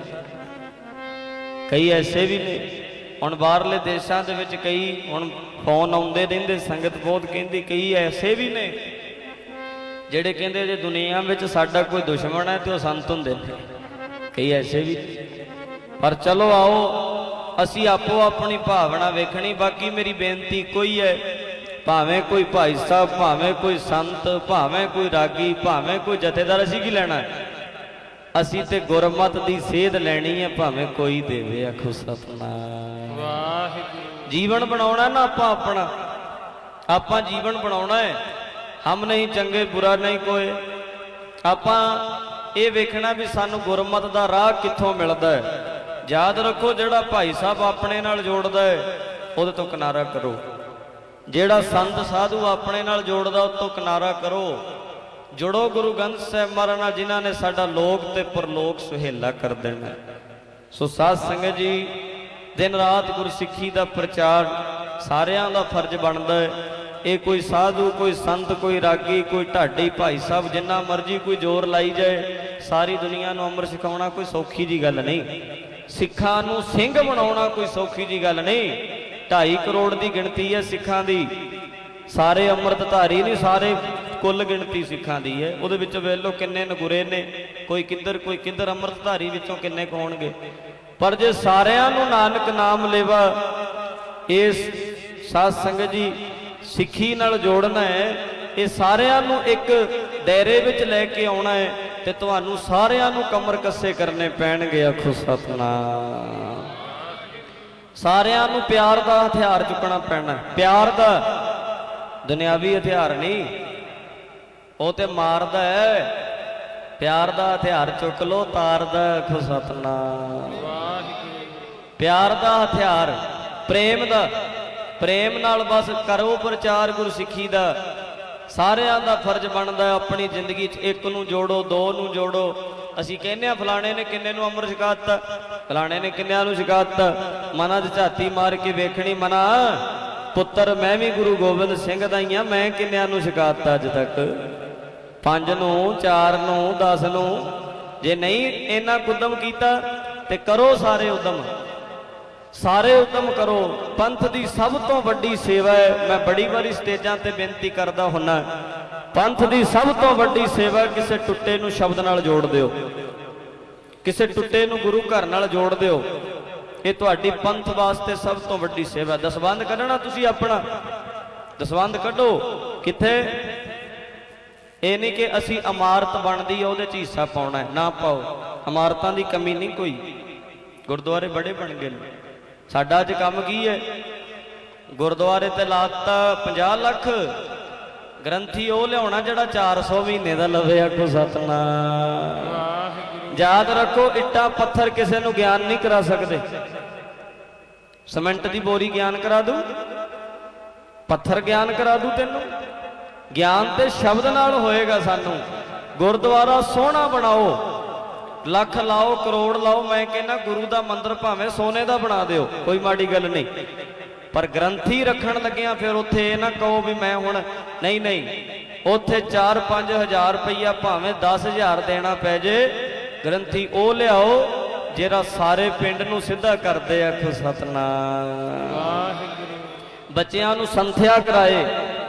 ਕਈ ਐਸੇ ਵੀ ਨੇ। ਹੁਣ ਬਾਹਰਲੇ ਦੇਸ਼ਾਂ ਦੇ ਵਿੱਚ ਕਈ ਹੁਣ ਫੋਨ ਆਉਂਦੇ ਰਹਿੰਦੇ, ਸੰਗਤ ਬਹੁਤ ਕਹਿੰਦੀ। ਕਈ ਐਸੇ ਵੀ ਨੇ ਜਿਹੜੇ ਕਹਿੰਦੇ ਜੇ ਦੁਨੀਆ ਵਿੱਚ ਸਾਡਾ ਕੋਈ ਦੁਸ਼ਮਣ ਹੈ ਤੇ ਉਹ ਸੰਤ ਹੁੰਦੇ ਨੇ। ਕਈ ਐਸੇ ਵੀ। ਪਰ ਚਲੋ ਆਓ, ਅਸੀਂ ਆਪੋ ਆਪਣੀ ਭਾਵਨਾ ਵੇਖਣੀ। ਬਾਕੀ ਮੇਰੀ ਬੇਨਤੀ ਕੋਈ ਹੈ, ਭਾਵੇਂ ਕੋਈ ਭਾਈ ਸਾਹਿਬ, ਭਾਵੇਂ ਕੋਈ ਸੰਤ, ਭਾਵੇਂ ਕੋਈ ਰਾਗੀ, ਭਾਵੇਂ ਕੋਈ ਜਥੇਦਾਰ, ਅਸੀਂ ਕੀ ਲੈਣਾ? ਅਸੀਂ ਤੇ ਗੁਰਮਤ ਦੀ ਸੇਧ ਲੈਣੀ ਹੈ, ਭਾਵੇਂ ਕੋਈ ਦੇਵੇ। ਆਖੋ ਸਤਨਾਮ ਵਾਹਿਗੁਰੂ। ਜੀਵਨ ਬਣਾਉਣਾ ਨਾ ਆਪਾਂ ਆਪਣਾ, ਆਪਾਂ ਜੀਵਨ ਬਣਾਉਣਾ ਹੈ। ਹਮ ਨਹੀਂ ਚੰਗੇ ਬੁਰਾ ਨਹੀਂ ਕੋਏ। ਆਪਾਂ ਇਹ ਵੇਖਣਾ ਵੀ ਸਾਨੂੰ ਗੁਰਮਤ ਦਾ ਰਾਹ ਕਿੱਥੋਂ ਮਿਲਦਾ ਹੈ। ਯਾਦ ਰੱਖੋ, ਜਿਹੜਾ ਭਾਈ ਸਾਹਿਬ ਆਪਣੇ ਨਾਲ ਜੋੜਦਾ ਹੈ ਉਹਦੇ ਤੋਂ ਕਿਨਾਰਾ ਕਰੋ। ਜਿਹੜਾ ਸੰਤ ਸਾਧੂ ਆਪਣੇ ਨਾਲ ਜੋੜਦਾ ਉਹ ਤੋਂ ਕਿਨਾਰਾ ਕਰੋ। ਜੁੜੋ ਗੁਰੂ ਗ੍ਰੰਥ ਸਾਹਿਬ ਮਹਾਰਾਜ ਨਾਲ, ਜਿਨ੍ਹਾਂ ਨੇ ਸਾਡਾ ਲੋਕ ਤੇ ਪਰਲੋਕ ਸੁਹੇਲਾ ਕਰ ਦੇਣਾ। ਸੋ ਸਾਧ ਸੰਗਤ ਜੀ, ਦਿਨ ਰਾਤ ਗੁਰਸਿੱਖੀ ਦਾ ਪ੍ਰਚਾਰ ਸਾਰਿਆਂ ਦਾ ਫਰਜ਼ ਬਣਦਾ ਹੈ। ये कोई साधु कोई संत कोई रागी कोई ढाडी भाई साहब जिन्ना मर्जी कोई जोर लाई जाए सारी दुनिया नूं अमृत छकाउणा कोई सौखी जी गल नहीं। सिखां नूं सिंह बनाउणा कोई सौखी जी गल नहीं। ढाई करोड़ की गिणती है सिखां दी, सारे अमृतधारी नहीं, सारे कुल गिणती सिखां दी है। उहदे विच वेख लो किन्ने नगुरे ने, कोई किधर कोई किधर, अमृतधारी विचों किन्ने होणगे। पर जे सारियां नूं नानक नाम लेवा इस साध संगत जी सिੱਖੀ नाल जोड़ना है, ये सारियां नूं एक दायरे विच लैके आउणा है ते तुहानूं सारियां नूं कमर कस्से करने पैणगे। आखो सतनाम। सारियां नूं प्यार दा हथियार चुकना पैना, प्यार दा, दुनियावी हथियार नहीं, वो ते मारदा है। प्यार दा हथियार चुक लो, तारदा। आखो सतनाम। प्यार दा हथियार, प्रेम दा, प्रेम नाल बस करो प्रचार गुर सिੱਖੀ ਦਾ। सारियां दा फर्ज बनदा अपनी जिंदगी च एक नूं जोड़ो, दो नूं जोड़ो। असीं कहने फलाणे ने किन्ने नूं अमृत छका दित्ता, फलाणे ने किन्नियां नूं छका दित्ता। मना च झाती मार के वेखणी, मना पुत्र मैं भी गुरु गोबिंद सिंह दा ही हां, मैं किन्नियां नूं छका दित्ता अज तक? पंज नूं, चार नूं, दस नूं। जे नहीं इन्ना उद्यम कीता ते करो सारे उद्यम, सारे उद्यम करो। पंथ की सब तो वड्डी सेवा है, मैं बड़ी बारी स्टेजां ते बेनती करदा हुन्ना, पंथ की सब तो वड्डी सेवा किसी टुट्टे नूं शब्द नाल जोड़ दिओ, किसी टुट्टे नूं गुरु घर नाल जोड़ दिओ। ये तुहाडी पंथ वास्ते सब तो वड्डी सेवा। दसबंध कढना तुसीं अपना, दसबंध कढो। किथे ये नहीं कि असीं इमारत बनदी है उहदे च हिस्सा पाउणा है, ना पाओ। इमारतां दी कमी नहीं कोई, गुरुद्वारे बड़े बन गए। साडा अज काम की है, गुरुद्वारे ते लाता पचास लख, ग्रंथी वो लिया जड़ा चार सौ महीने का लवे। आखो सतनाम। याद रखो इट्टा पत्थर किसी को ज्ञान नहीं करा सकते। सीमेंट की बोरी ज्ञान करा दू, पत्थर ज्ञान करा दू तेनों? ज्ञान तो शब्द नाल होएगा। सानू गुरुद्वारा सोहना बनाओ, लख लाओ करोड़ लाओ, मैं कहना गुरु का मंदिर भावें सोने का बना दिओ, कोई माड़ी गल नहीं। पर ग्रंथी रखन लग्या फिर उत्थे ना कहो भी मैं हुण नहीं नहीं, उत्थे चार पाँच हज़ार रुपया भावें दस हज़ार देना पै जे, ग्रंथी वो लियाओ जिहड़ा सारे पिंड नूं सीधा कर दे। आखो सतनाम। बच्चियां नूं संथ्या कराए,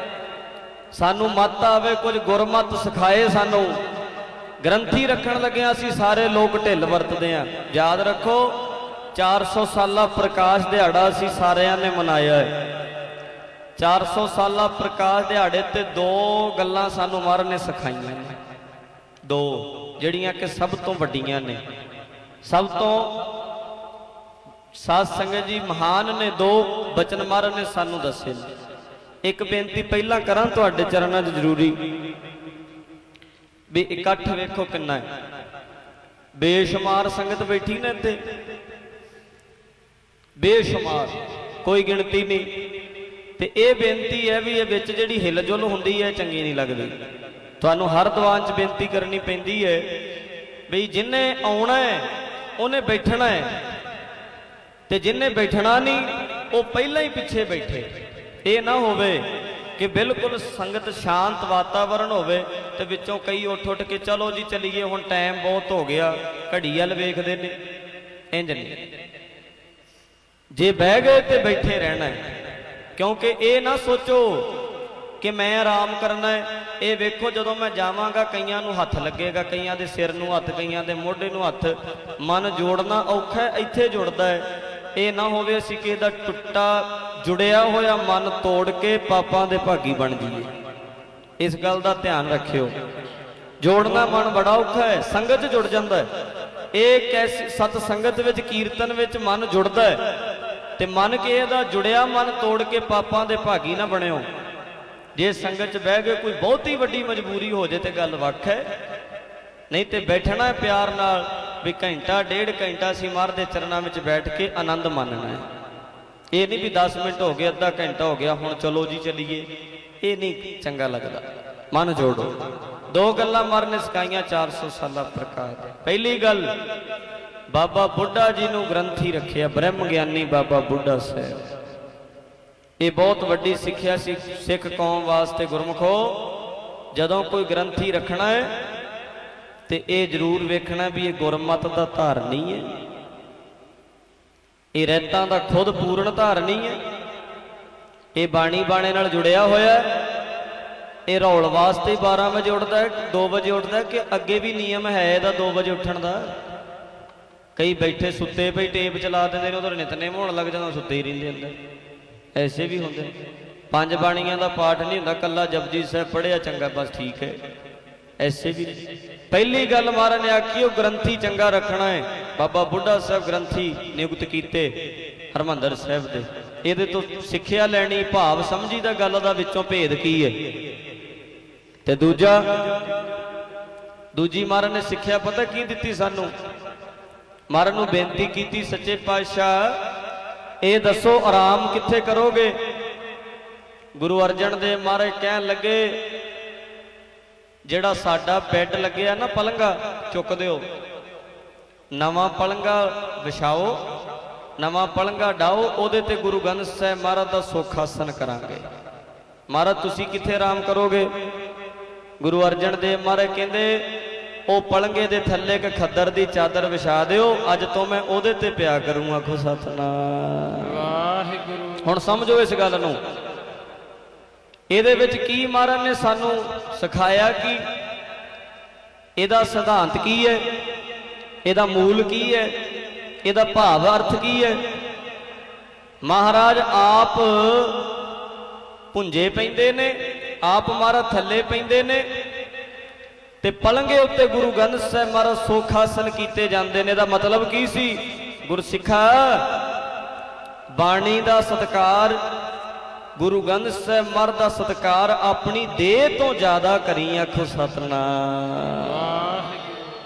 सानू मत आवे, कुछ गुरमत सिखाए सानू। ग्रंथी रखन लगे असी सारे लोग ढिल वरतते हैं। याद रखो चार सौ साला प्रकाश दिहाड़ा असी सारिਆਂ ने मनाया है। चार सौ साला प्रकाश दिहाड़े ते दो गल्लां सानू महाराज ने सिखाईयां ने, दो जिहड़ियां कि सब तो वड्डियां ने, सब तो साध संगत जी महान ने। दो बचन महाराज ने सानू दसे। एक बेनती पहला करां तुहाडे चरणां 'च जरूरी भी इकट्ठ वेखो किन्ना है, बेशुमार संगत बैठी ने इत्थे, बेशुमार, कोई गिणती नहीं। ते ये बेनती है भी ये विच जिहड़ी हिलजुल हुंदी है चंगी नहीं लगदी। तुहानूं हर दीवान च बेनती करनी पैंदी है भी जिन्ने आउणा है उन्हें बैठना है, ते जिन्ने बैठना नहीं वो पहला ही पिछे बैठे। ये ना होवे कि बिल्कुल संगत शांत वातावरण होवे ते विचों कई उठ उठ के चलो जी चलीए हुण टाइम बहुत हो गया, घड़ी वल वेखदे ने। इंज नहीं, जे बह गए तो बैठे रहना है। क्योंकि ये ना सोचो कि मैं आराम करना है। ये वेखो जदों मैं जावांगा कईयां नूं हथ लगेगा, कईयां दे सिर नूं हथ, कईयां दे मोढे नूं हथ। मन जोड़ना औखा है, इत्थे जुड़दा है। ये ना होवे असीं किसे दा टुट्टा जुड़िया होया मन तोड़ के पापां दे भागी बन जाइए। इस गल का ध्यान रखियो। जोड़ना मन बड़ा औखा है, संगत जुड़ जाता है। एक ऐसी सत संगत विच कीर्तन विच मन जुड़ता है, ते मन किसे दा जुड़िया मन तोड़ के पापां दे भागी ना बनिओ। जे संगत च बह गए कोई बहुत ही वड्डी मजबूरी हो जाए तो गल वख है, नहीं तो बैठना है प्यार नाल भी घंटा डेढ़ घंटा असीं महाराज दे चरनां विच बैठ के आनंद मानना है। ये नहीं भी दस मिनट हो गए, अद्धा घंटा हो गया, हुण चलो जी चलीए, ये नहीं चंगा लगता। मन जोड़ो। दो गल्लां महाराज ने सिखाईयां चार सौ साला प्रकाश। पहली गल, बाबा बुढ़ा जी नूं ग्रंथी रखिया, ब्रह्म ज्ञानी बाबा बुढ़ा साहब। ये बहुत वड्डी सिक्ख्या सी सिख कौम वास्ते। गुरमुखो जदों कोई ग्रंथी रखना है तो ये जरूर वेखना भी ये गुरमत का धारनी है, ये रैतां दा खुद पूर्ण धारनी है, ये बाणी बाणे नाल जुड़िया होया है, ये रौल वास्ते बारह बजे उठता है, दो बजे उठता है, कि अगे भी नियम है इहदा दो बजे उठण दा। कई बैठे सुते पई टेप चला देंदे ने, उधर नितनेम होण लग जांदा, सुते ही रहिंदे अंदर। ऐसे भी होंदे। पंज बाणियां दा पाठ नहीं हुंदा, कल्ला जपजी साहिब पढ़िया चंगा बस ठीक है, ऐसे भी। पहली गल महाराज ने आखी वो ग्रंथी चंगा रखना है। बाबा बुढ़ा साहब ग्रंथी नियुक्त कीते हरमंदर साहिब दे, इहदे तो सिक्ख्या लैनी, भाव समझी दा गल दा विचों भेद की है। ते दूजा दूजी महाराज ने सिक्ख्या पता की दित्ती सानू, महाराज नूं बेनती कीती सच्चे पातशाह ये दसो आराम कित्थे करोगे। गुरु अर्जन देव महाराज कहन लगे जिहड़ा साडा बैड लग्या ना पलंगा चुक दिओ, नवां पलंगा विछाओ, नवां पलंगा डाओ, उहदे ते गुरु ग्रंथ साहिब महाराज दा सुखासन करांगे। महाराज तुसीं कित्थे आराम करोगे। गुरु अर्जन देव महाराज कहंदे ਉਹ पलंगे दे थल्ले एक खद्दर दी चादर विछा दिओ, अज तो मैं ओदे ते पिया करूँ। आखो सतनाम वाहिगुरू। हुण समझो इस गल नूं, इहदे विच की महाराज ने सानू सिखाया कि इहदा सिद्धांत की है, इहदा मूल की है, इहदा भाव अर्थ की है। महाराज आप भुंजे पैंदे ने, आप महाराज थल्ले पैंदे ने, ते पलंगे उत्ते गुरु ग्रंथ साहिब महाराज सोखासन कीते जांदे ने। दा मतलब की सी, गुरसिखा बाणी दा सत्कार, गुरु ग्रंथ साहिब महाराज दा सत्कार अपनी देह तो ज्यादा करी। आखो सतनाम।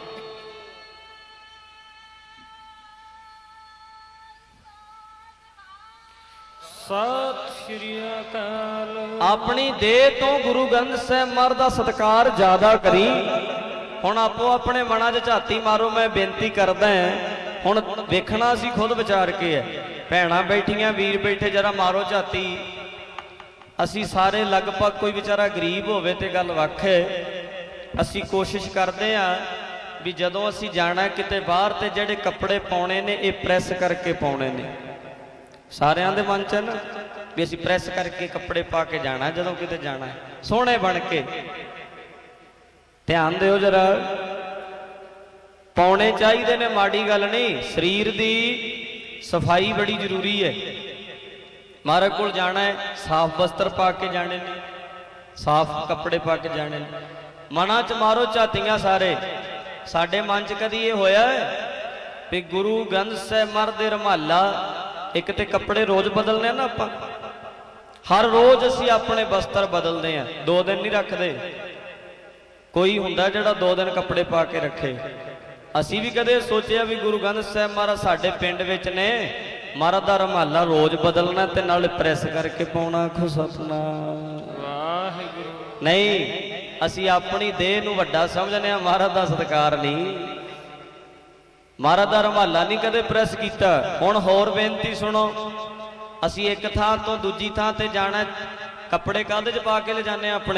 सत श्री अकाल। अपनी देह तो गुरु ग्रंथ साहिब महाराज दा सत्कार ज्यादा करी। हुण आपो अपने मना च झाती मारो, मैं बेनती करदा है। हुण वेखना सी खुद विचार के है, भैणां बैठियां वीर बैठे, जरा मारो झाती। असी सारे लगभग कोई बेचारा गरीब होवे ते गल वख है। असी कोशिश करते हैं भी जदों असी जाना किते बाहर ते जेडे कपड़े पाउणे ने ये प्रैस करके पाउणे ने। सारियां दे मन च ना भी असी प्रैस करके कपड़े पा के जाना जदों किते जाना है, सोहणे बन के। ध्यान दिओ जरा, पाउणे चाहिए ने, माड़ी गल नहीं। शरीर दी सफाई बड़ी जरूरी है। महाराज कोल जाना है, साफ वस्त्र पा के जाने ने, साफ कपड़े पा के जाने ने। मना च मारो झातियां सारे। साडे मन च कदी ये होया है भी गुरु ग्रंथ साहिब महाराज दे रमाला, एक तो कपड़े रोज बदलने ना, आपां हर रोज असी अपने वस्त्र बदलते हैं, दो दिन नहीं रखते। कोई हुंदा जिहड़ा दो दिन कपड़े पा के रखे। असी भी कदे सोचिया भी गुरु ग्रंथ साहिब महाराज साडे पिंड विच ने, महाराज दा रमाला रोज बदलना ते नाल प्रैस करके पाउणा। आखो सतनाम वाहिगुरू। नहीं, असी अपनी देह नूं वड्डा समझने आ, महाराज दा सत्कार नहीं। महाराज दा रमाला नहीं कदे प्रैस कीता। हुण होर बेनती सुनो, असी एक थां तो दूजी थां ते जाना, कपड़े काहदे च पा के ले जाने अपने?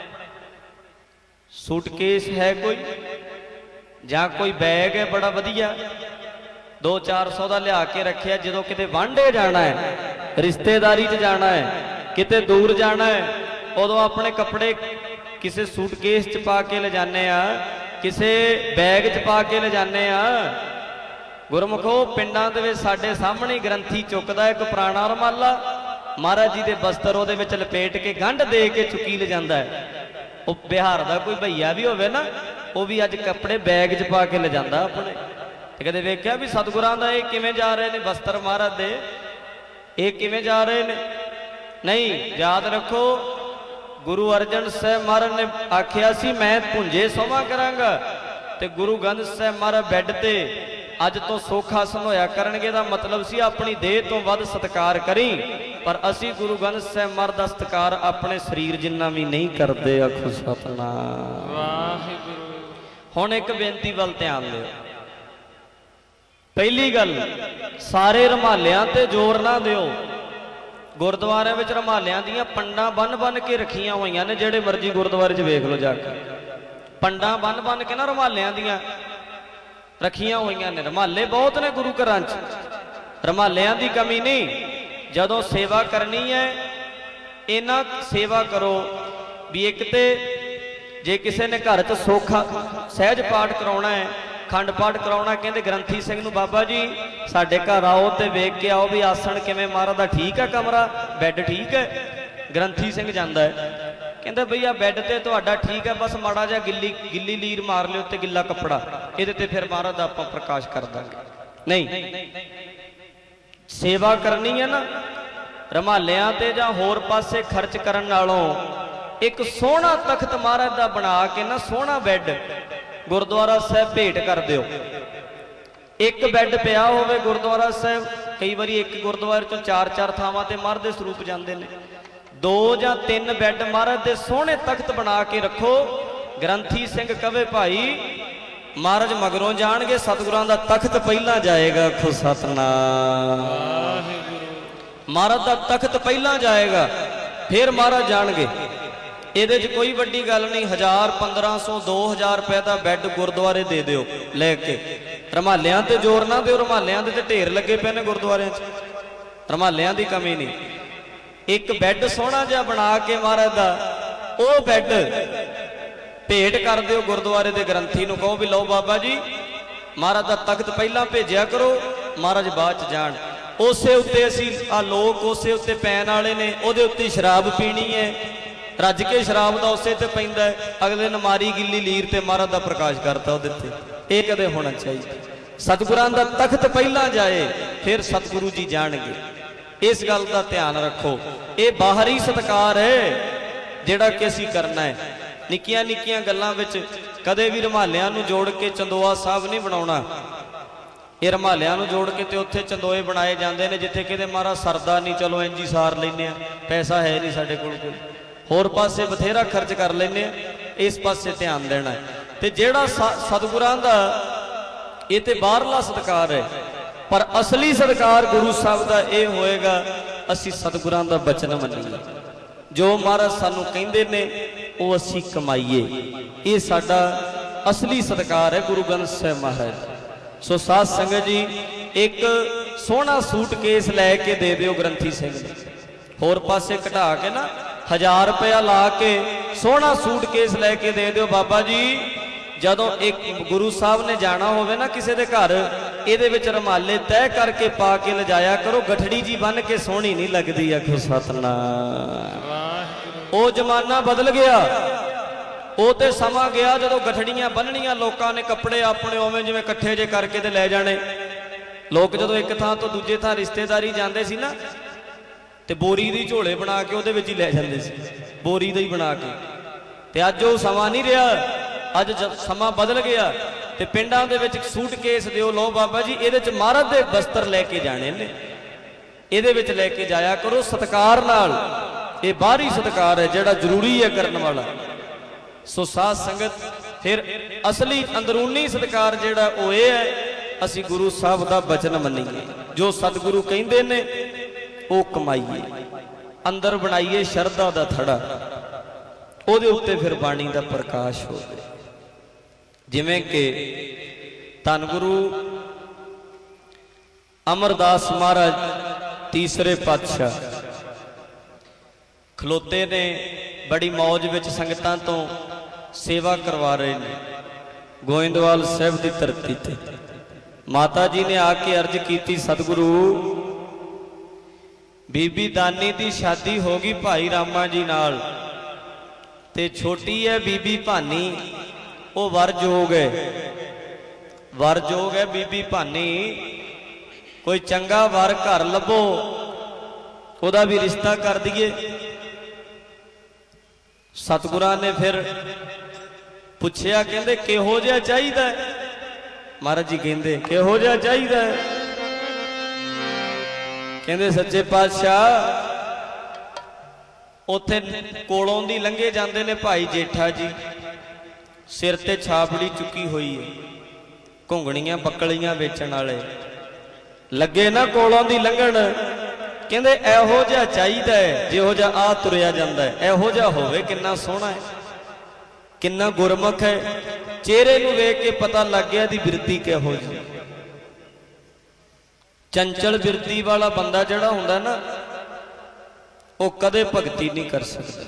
सूटकेस है कोई, जां कोई बैग है बड़ा वधिया दो चार सौ का लिया के रखिया। जो किते वांढे जाना है, रिश्तेदारी च जाना है, किते दूर जाना है, उदों अपने कपड़े किसी सूटकेस च पा के ले जाने आ, किसी बैग च पा के ले जाने आ। गुरमुखो पिंडां दे विच साडे सामने ग्रंथी चुकदा एक पुराना रमाला, महाराज जी दे बस्तर उहदे विच लपेट के गंढ दे के चुकी ले जांदा है। वो बिहार दा कोई भईया भी होवे ना, वो भी अज कपड़े बैग च पा के ले जांदा अपने। ते कदे वेख्या भी सतगुरां दा इह किवें जा रहे ने बस्तर महाराज दे, इह किवें जा रहे ने? नहीं, याद रखो गुरु अर्जन साहिब महाराज ने आख्या सी मैं भुंजे सोवा करांगा, ते गुरु ग्रंथ साहिब महाराज बैड ते अज तो सोखासन होया करनगे। दा मतलब सी अपनी देह तो वध सत्कार करी, पर असी गुरु ग्रंथ साहिब महाराज दा सत्कार अपने शरीर जिन्ना भी नहीं करते। आखो सतनाम वाहिगुरू। हुण एक बेनती वल ध्यान दिओ। पहली गल, सारे रमालियां ते जोर ना दिओ। ਗੁਰਦੁਆਰਿਆਂ ਵਿੱਚ ਰੁਮਾਲਿਆਂ ਦੀਆਂ ਪੰਡਾਂ ਬੰਨ ਬੰਨ ਕੇ ਰੱਖੀਆਂ ਹੋਈਆਂ ਨੇ, ਜਿਹੜੇ ਮਰਜ਼ੀ ਗੁਰਦੁਆਰੇ 'ਚ ਵੇਖ ਲਓ ਜਾ ਕੇ, ਪੰਡਾਂ ਬੰਨ ਬੰਨ ਕੇ ਨਾ ਰੁਮਾਲਿਆਂ ਦੀਆਂ ਰੱਖੀਆਂ ਹੋਈਆਂ ਨੇ। ਰੁਮਾਲੇ ਬਹੁਤ ਨੇ ਗੁਰੂ ਘਰਾਂ 'ਚ, ਰੁਮਾਲਿਆਂ ਦੀ ਕਮੀ ਨਹੀਂ। ਜਦੋਂ ਸੇਵਾ ਕਰਨੀ ਹੈ ਇਹਨਾਂ ਸੇਵਾ ਕਰੋ ਵੀ ਇੱਕ ਤੇ ਜੇ ਕਿਸੇ ਨੇ ਘਰ 'ਚ ਸੋਖਾ ਸਹਿਜ ਪਾਠ ਕਰਾਉਣਾ ਹੈ, ਖੰਡ ਪਾਠ ਕਰਾਉਣਾ, ਕਹਿੰਦੇ ਗ੍ਰੰਥੀ ਸਿੰਘ ਨੂੰ ਬਾਬਾ ਜੀ ਸਾਡੇ ਘਰ ਆਓ ਤੇ ਵੇਖ ਕੇ ਆਓ ਵੀ ਆਸਣ ਕਿਵੇਂ ਮਹਾਰਾਜ ਦਾ ਠੀਕ ਹੈ, ਕਮਰਾ ਬੈੱਡ ਠੀਕ ਹੈ। ਗ੍ਰੰਥੀ ਸਿੰਘ ਜਾਂਦਾ ਹੈ, ਕਹਿੰਦਾ ਬਈ ਆ ਬੈੱਡ ਤੇ ਤੁਹਾਡਾ ਠੀਕ ਹੈ, ਬਸ ਮਾੜਾ ਜਿਹਾ ਗਿੱਲੀ ਗਿੱਲੀ ਲੀਰ ਮਾਰ ਲਿਓ ਤੇ ਗਿੱਲਾ ਕੱਪੜਾ, ਇਹਦੇ ਤੇ ਫਿਰ ਮਹਾਰਾਜ ਦਾ ਆਪਾਂ ਪ੍ਰਕਾਸ਼ ਕਰ ਦਾਂਗੇ। ਨਹੀਂ, ਸੇਵਾ ਕਰਨੀ ਹੈ ਨਾ ਰੁਮਾਲਿਆਂ ਤੇ ਜਾਂ ਹੋਰ ਪਾਸੇ ਖਰਚ ਕਰਨ ਨਾਲੋਂ ਇੱਕ ਸੋਹਣਾ ਤਖਤ ਮਹਾਰਾਜ ਦਾ ਬਣਾ ਕੇ ਨਾ, ਸੋਹਣਾ ਬੈੱਡ ਗੁਰਦੁਆਰਾ ਸਾਹਿਬ ਭੇਟ ਕਰ ਦਿਓ। ਇੱਕ ਬੈੱਡ ਪਿਆ ਹੋਵੇ ਗੁਰਦੁਆਰਾ ਸਾਹਿਬ, ਕਈ ਵਾਰੀ ਇੱਕ ਗੁਰਦੁਆਰੇ ਚੋਂ ਚਾਰ ਚਾਰ ਥਾਵਾਂ ਤੇ ਮਹਾਰਾਜ ਦੇ ਸਰੂਪ ਜਾਂਦੇ ਨੇ, ਦੋ ਜਾਂ ਤਿੰਨ ਬੈੱਡ ਮਹਾਰਾਜ ਦੇ ਸੋਹਣੇ ਤਖਤ ਬਣਾ ਕੇ ਰੱਖੋ। ਗ੍ਰੰਥੀ ਸਿੰਘ ਕਵੇ ਭਾਈ ਮਹਾਰਾਜ ਮਗਰੋਂ ਜਾਣਗੇ, ਸਤਿਗੁਰਾਂ ਦਾ ਤਖਤ ਪਹਿਲਾਂ ਜਾਏਗਾ। ਖੁ ਸਤਨਾਮ, ਮਹਾਰਾਜ ਦਾ ਤਖਤ ਪਹਿਲਾਂ ਜਾਏਗਾ, ਫਿਰ ਮਹਾਰਾਜ ਜਾਣਗੇ। ਇਹਦੇ 'ਚ ਕੋਈ ਵੱਡੀ ਗੱਲ ਨਹੀਂ। ਹਜ਼ਾਰ ਪੰਦਰਾਂ ਸੌ ਦੋ ਹਜ਼ਾਰ ਰੁਪਏ ਦਾ ਬੈੱਡ ਗੁਰਦੁਆਰੇ ਦੇ ਦਿਓ ਲੈ ਕੇ, ਰੁਮਾਲਿਆਂ ਤੇ ਜ਼ੋਰ ਨਾ ਦਿਓ, ਰੁਮਾਲਿਆਂ ਦੇ ਤੇ ਢੇਰ ਲੱਗੇ ਪਏ ਨੇ ਗੁਰਦੁਆਰਿਆਂ 'ਚ, ਰੁਮਾਲਿਆਂ ਦੀ ਕਮੀ ਨਹੀਂ। ਇੱਕ ਬੈੱਡ ਸੋਹਣਾ ਜਿਹਾ ਬਣਾ ਕੇ ਮਹਾਰਾਜ ਦਾ, ਉਹ ਬੈੱਡ ਭੇਟ ਕਰ ਦਿਓ ਗੁਰਦੁਆਰੇ ਦੇ ਗ੍ਰੰਥੀ ਨੂੰ, ਕਹੋ ਵੀ ਲਓ ਬਾਬਾ ਜੀ ਮਹਾਰਾਜ ਦਾ ਤਖਤ ਪਹਿਲਾਂ ਭੇਜਿਆ ਕਰੋ, ਮਹਾਰਾਜ ਬਾਅਦ 'ਚ ਜਾਣ। ਉਸੇ ਉੱਤੇ ਅਸੀਂ ਆ ਲੋਕ ਉਸੇ ਉੱਤੇ ਪੈਣ ਵਾਲੇ ਨੇ, ਉਹਦੇ ਉੱਤੇ ਸ਼ਰਾਬ ਪੀਣੀ ਹੈ, ਰੱਜ ਕੇ ਸ਼ਰਾਬ ਦਾ ਉਸੇ ਤੇ ਪੈਂਦਾ ਹੈ, ਅਗਲੇ ਨੇ ਮਾਰੀ ਗਿੱਲੀ ਲੀਰ ਤੇ ਮਹਾਰਾਜ ਦਾ ਪ੍ਰਕਾਸ਼ ਕਰਤਾ ਉਹਦੇ ਤੇ। ਇਹ ਕਦੇ ਹੋਣਾ ਚਾਹੀਦਾ। ਸਤਿਗੁਰਾਂ ਦਾ ਤਖਤ ਪਹਿਲਾਂ ਜਾਏ, ਫਿਰ ਸਤਿਗੁਰੂ ਜੀ ਜਾਣਗੇ। ਇਸ ਗੱਲ ਦਾ ਧਿਆਨ ਰੱਖੋ। ਇਹ ਬਾਹਰੀ ਸਤਿਕਾਰ ਹੈ ਜਿਹੜਾ ਕਿ ਅਸੀਂ ਕਰਨਾ ਹੈ। ਨਿੱਕੀਆਂ ਨਿੱਕੀਆਂ ਗੱਲਾਂ ਵਿੱਚ ਕਦੇ ਵੀ ਰੁਮਾਲਿਆਂ ਨੂੰ ਜੋੜ ਕੇ ਚੰਦੋਆ ਸਾਹਿਬ ਨਹੀਂ ਬਣਾਉਣਾ। ਇਹ ਰੁਮਾਲਿਆਂ ਨੂੰ ਜੋੜ ਕੇ ਤੇ ਉੱਥੇ ਚੰਦੋਏ ਬਣਾਏ ਜਾਂਦੇ ਨੇ ਜਿੱਥੇ ਕਿਤੇ ਮਹਾਰਾਜ ਸਰਦਾ ਨਹੀਂ, ਚਲੋ ਇੰਝ ਹੀ ਸਾਰ ਲੈਂਦੇ ਆ, ਪੈਸਾ ਹੈ ਨਹੀਂ ਸਾਡੇ ਕੋਲ ਕੋਈ, ਹੋਰ ਪਾਸੇ ਬਥੇਰਾ ਖਰਚ ਕਰ ਲੈਂਦੇ ਆ। ਇਸ ਪਾਸੇ ਧਿਆਨ ਦੇਣਾ ਹੈ। ਤੇ ਜਿਹੜਾ ਸਤਿਗੁਰਾਂ ਦਾ ਇਹ ਤੇ ਬਾਹਰਲਾ ਸਤਿਕਾਰ ਹੈ, ਪਰ ਅਸਲੀ ਸਤਿਕਾਰ ਗੁਰੂ ਸਾਹਿਬ ਦਾ ਇਹ ਹੋਏਗਾ ਅਸੀਂ ਸਤਿਗੁਰਾਂ ਦਾ ਬਚਨ ਮੰਨੀਏ, ਜੋ ਮਹਾਰਾਜ ਸਾਨੂੰ ਕਹਿੰਦੇ ਨੇ ਉਹ ਅਸੀਂ ਕਮਾਈਏ। ਇਹ ਸਾਡਾ ਅਸਲੀ ਸਤਿਕਾਰ ਹੈ ਗੁਰੂ ਗ੍ਰੰਥ ਸਾਹਿਬ ਮਹਾਰਾਜ। ਸੋ ਸਾਧ ਸੰਗਤ ਜੀ, ਇੱਕ ਸੋਹਣਾ ਸੂਟਕੇਸ ਲੈ ਕੇ ਦੇ ਦਿਓ ਗ੍ਰੰਥੀ ਸਿੰਘ ਨੂੰ, ਹੋਰ ਪਾਸੇ ਘਟਾ ਕੇ ਨਾ ਹਜ਼ਾਰ ਰੁਪਇਆ ਲਾ ਕੇ ਸੋਹਣਾ ਸੂਟਕੇਸ ਲੈ ਕੇ ਦੇ ਦਿਓ। ਬਾਬਾ ਜੀ ਜਦੋਂ ਇੱਕ ਗੁਰੂ ਸਾਹਿਬ ਨੇ ਜਾਣਾ ਹੋਵੇ ਨਾ ਕਿਸੇ ਦੇ ਘਰ, ਇਹਦੇ ਵਿੱਚ ਰੁਮਾਲੇ ਤੈਅ ਕਰਕੇ ਪਾ ਕੇ ਲਿਜਾਇਆ ਕਰੋ, ਗਠੜੀ ਜੀ ਬੰਨ ਕੇ ਸੋਹਣੀ ਨਹੀਂ ਲੱਗਦੀ। ਆਖੋ ਸਤਨਾਮ। ਉਹ ਜ਼ਮਾਨਾ ਬਦਲ ਗਿਆ, ਉਹ ਤੇ ਸਮਾਂ ਗਿਆ ਜਦੋਂ ਗਠੜੀਆਂ ਬੰਨਣੀਆਂ ਲੋਕਾਂ ਨੇ, ਕੱਪੜੇ ਆਪਣੇ ਉਵੇਂ ਜਿਵੇਂ ਇਕੱਠੇ ਜੇ ਕਰਕੇ ਤੇ ਲੈ ਜਾਣੇ। ਲੋਕ ਜਦੋਂ ਇੱਕ ਥਾਂ ਤੋਂ ਦੂਜੇ ਥਾਂ ਰਿਸ਼ਤੇਦਾਰੀ ਜਾਂਦੇ ਸੀ ਨਾ, ਤੇ ਬੋਰੀ ਦੀ ਝੋਲੇ ਬਣਾ ਕੇ ਉਹਦੇ ਵਿੱਚ ਹੀ ਲੈ ਜਾਂਦੇ ਸੀ, ਬੋਰੀ ਦਾ ਹੀ ਬਣਾ ਕੇ। ਤੇ ਅੱਜ ਉਹ ਸਮਾਂ ਨਹੀਂ ਰਿਹਾ, ਅੱਜ ਸਮਾਂ ਬਦਲ ਗਿਆ। ਤੇ ਪਿੰਡਾਂ ਦੇ ਵਿੱਚ ਸੂਟਕੇਸ ਦਿਓ, ਲਓ ਬਾਬਾ ਜੀ ਇਹਦੇ ਚ ਮਹਾਰਾਜ ਦੇ ਬਸਤਰ ਲੈ ਕੇ ਜਾਣੇ ਨੇ, ਇਹਦੇ ਵਿੱਚ ਲੈ ਕੇ ਜਾਇਆ ਕਰੋ ਸਤਿਕਾਰ ਨਾਲ। ਇਹ ਬਾਹਰੀ ਸਤਿਕਾਰ ਹੈ ਜਿਹੜਾ ਜ਼ਰੂਰੀ ਹੈ ਕਰਨ ਵਾਲਾ। ਸੋ ਸਾਧ ਸੰਗਤ, ਫਿਰ ਅਸਲੀ ਅੰਦਰੂਨੀ ਸਤਿਕਾਰ ਜਿਹੜਾ ਉਹ ਇਹ ਹੈ ਅਸੀਂ ਗੁਰੂ ਸਾਹਿਬ ਦਾ ਬਚਨ ਮੰਨੀਏ, ਜੋ ਸਤਿਗੁਰੂ ਕਹਿੰਦੇ ਨੇ ਉਹ ਕਮਾਈਏ, ਅੰਦਰ ਬਣਾਈਏ ਸ਼ਰਧਾ ਦਾ ਥੜਾ, ਉਹਦੇ ਉੱਤੇ ਫਿਰ ਬਾਣੀ ਦਾ ਪ੍ਰਕਾਸ਼ ਹੋਵੇ। ਜਿਵੇਂ ਕਿ ਧੰਨ ਗੁਰੂ ਅਮਰਦਾਸ ਮਹਾਰਾਜ ਤੀਸਰੇ ਪਾਤਸ਼ਾਹ ਖਲੋਤੇ ਨੇ, ਬੜੀ ਮੌਜ ਵਿੱਚ ਸੰਗਤਾਂ ਤੋਂ ਸੇਵਾ ਕਰਵਾ ਰਹੇ ਨੇ ਗੋਇੰਦਵਾਲ ਸਾਹਿਬ ਦੀ ਧਰਤੀ ਤੇ। ਮਾਤਾ ਜੀ ਨੇ ਆ ਕੇ ਅਰਜ਼ ਕੀਤੀ, ਸਤਿਗੁਰੂ ਬੀਬੀ ਦਾਨੀ ਦੀ ਸ਼ਾਦੀ ਹੋ ਗਈ ਭਾਈ ਰਾਮਾ ਜੀ ਨਾਲ, ਤੇ ਛੋਟੀ ਹੈ ਬੀਬੀ ਭਾਨੀ, ਉਹ ਵਰਜੋਗ ਹੈ, ਵਰਜੋਗ ਹੈ ਬੀਬੀ ਭਾਨੀ। ਕੋਈ ਚੰਗਾ ਵਰ ਘਰ ਲੱਭੋ, ਉਹਦਾ ਵੀ ਰਿਸ਼ਤਾ ਕਰ ਦਈਏ। ਸਤਿਗੁਰਾਂ ਨੇ ਫਿਰ ਪੁੱਛਿਆ, ਕਹਿੰਦੇ ਕਿਹੋ ਜਿਹਾ ਚਾਹੀਦਾ? ਮਹਾਰਾਜ ਜੀ ਕਹਿੰਦੇ ਕਿਹੋ ਜਿਹਾ ਚਾਹੀਦਾ? ਕਹਿੰਦੇ ਸੱਚੇ ਪਾਤਸ਼ਾਹ ਉੱਥੇ ਕੋਲੋਂ ਦੀ ਲੰਘੇ ਜਾਂਦੇ ਨੇ ਭਾਈ ਜੇਠਾ ਜੀ, ਸਿਰ ਤੇ ਛਾਪੜੀ ਚੁੱਕੀ ਹੋਈ ਹੈ, ਘੁੰਗਣੀਆਂ ਬੱਕਲੀਆਂ ਵੇਚਣ ਵਾਲੇ ਲੱਗੇ ਨਾ ਕੋਲੋਂ ਦੀ ਲੰਘਣ। ਕਹਿੰਦੇ ਇਹੋ ਜਿਹਾ ਚਾਹੀਦਾ ਹੈ ਜਿਹੋ ਜਿਹਾ ਆ ਤੁਰਿਆ ਜਾਂਦਾ ਹੈ, ਇਹੋ ਜਿਹਾ ਹੋਵੇ। ਕਿੰਨਾ ਸੋਹਣਾ ਹੈ, ਕਿੰਨਾ ਗੁਰਮੁਖ ਹੈ। ਚਿਹਰੇ ਨੂੰ ਵੇਖ ਕੇ ਪਤਾ ਲੱਗ ਗਿਆ ਦੀ ਬਿਰਤੀ ਕਿਹੋ ਜਿਹੀ। ਚੰਚਲ ਬਿਰਤੀ ਵਾਲਾ ਬੰਦਾ ਜਿਹੜਾ ਹੁੰਦਾ ਨਾ, ਉਹ ਕਦੇ ਭਗਤੀ ਨਹੀਂ ਕਰ ਸਕਦਾ।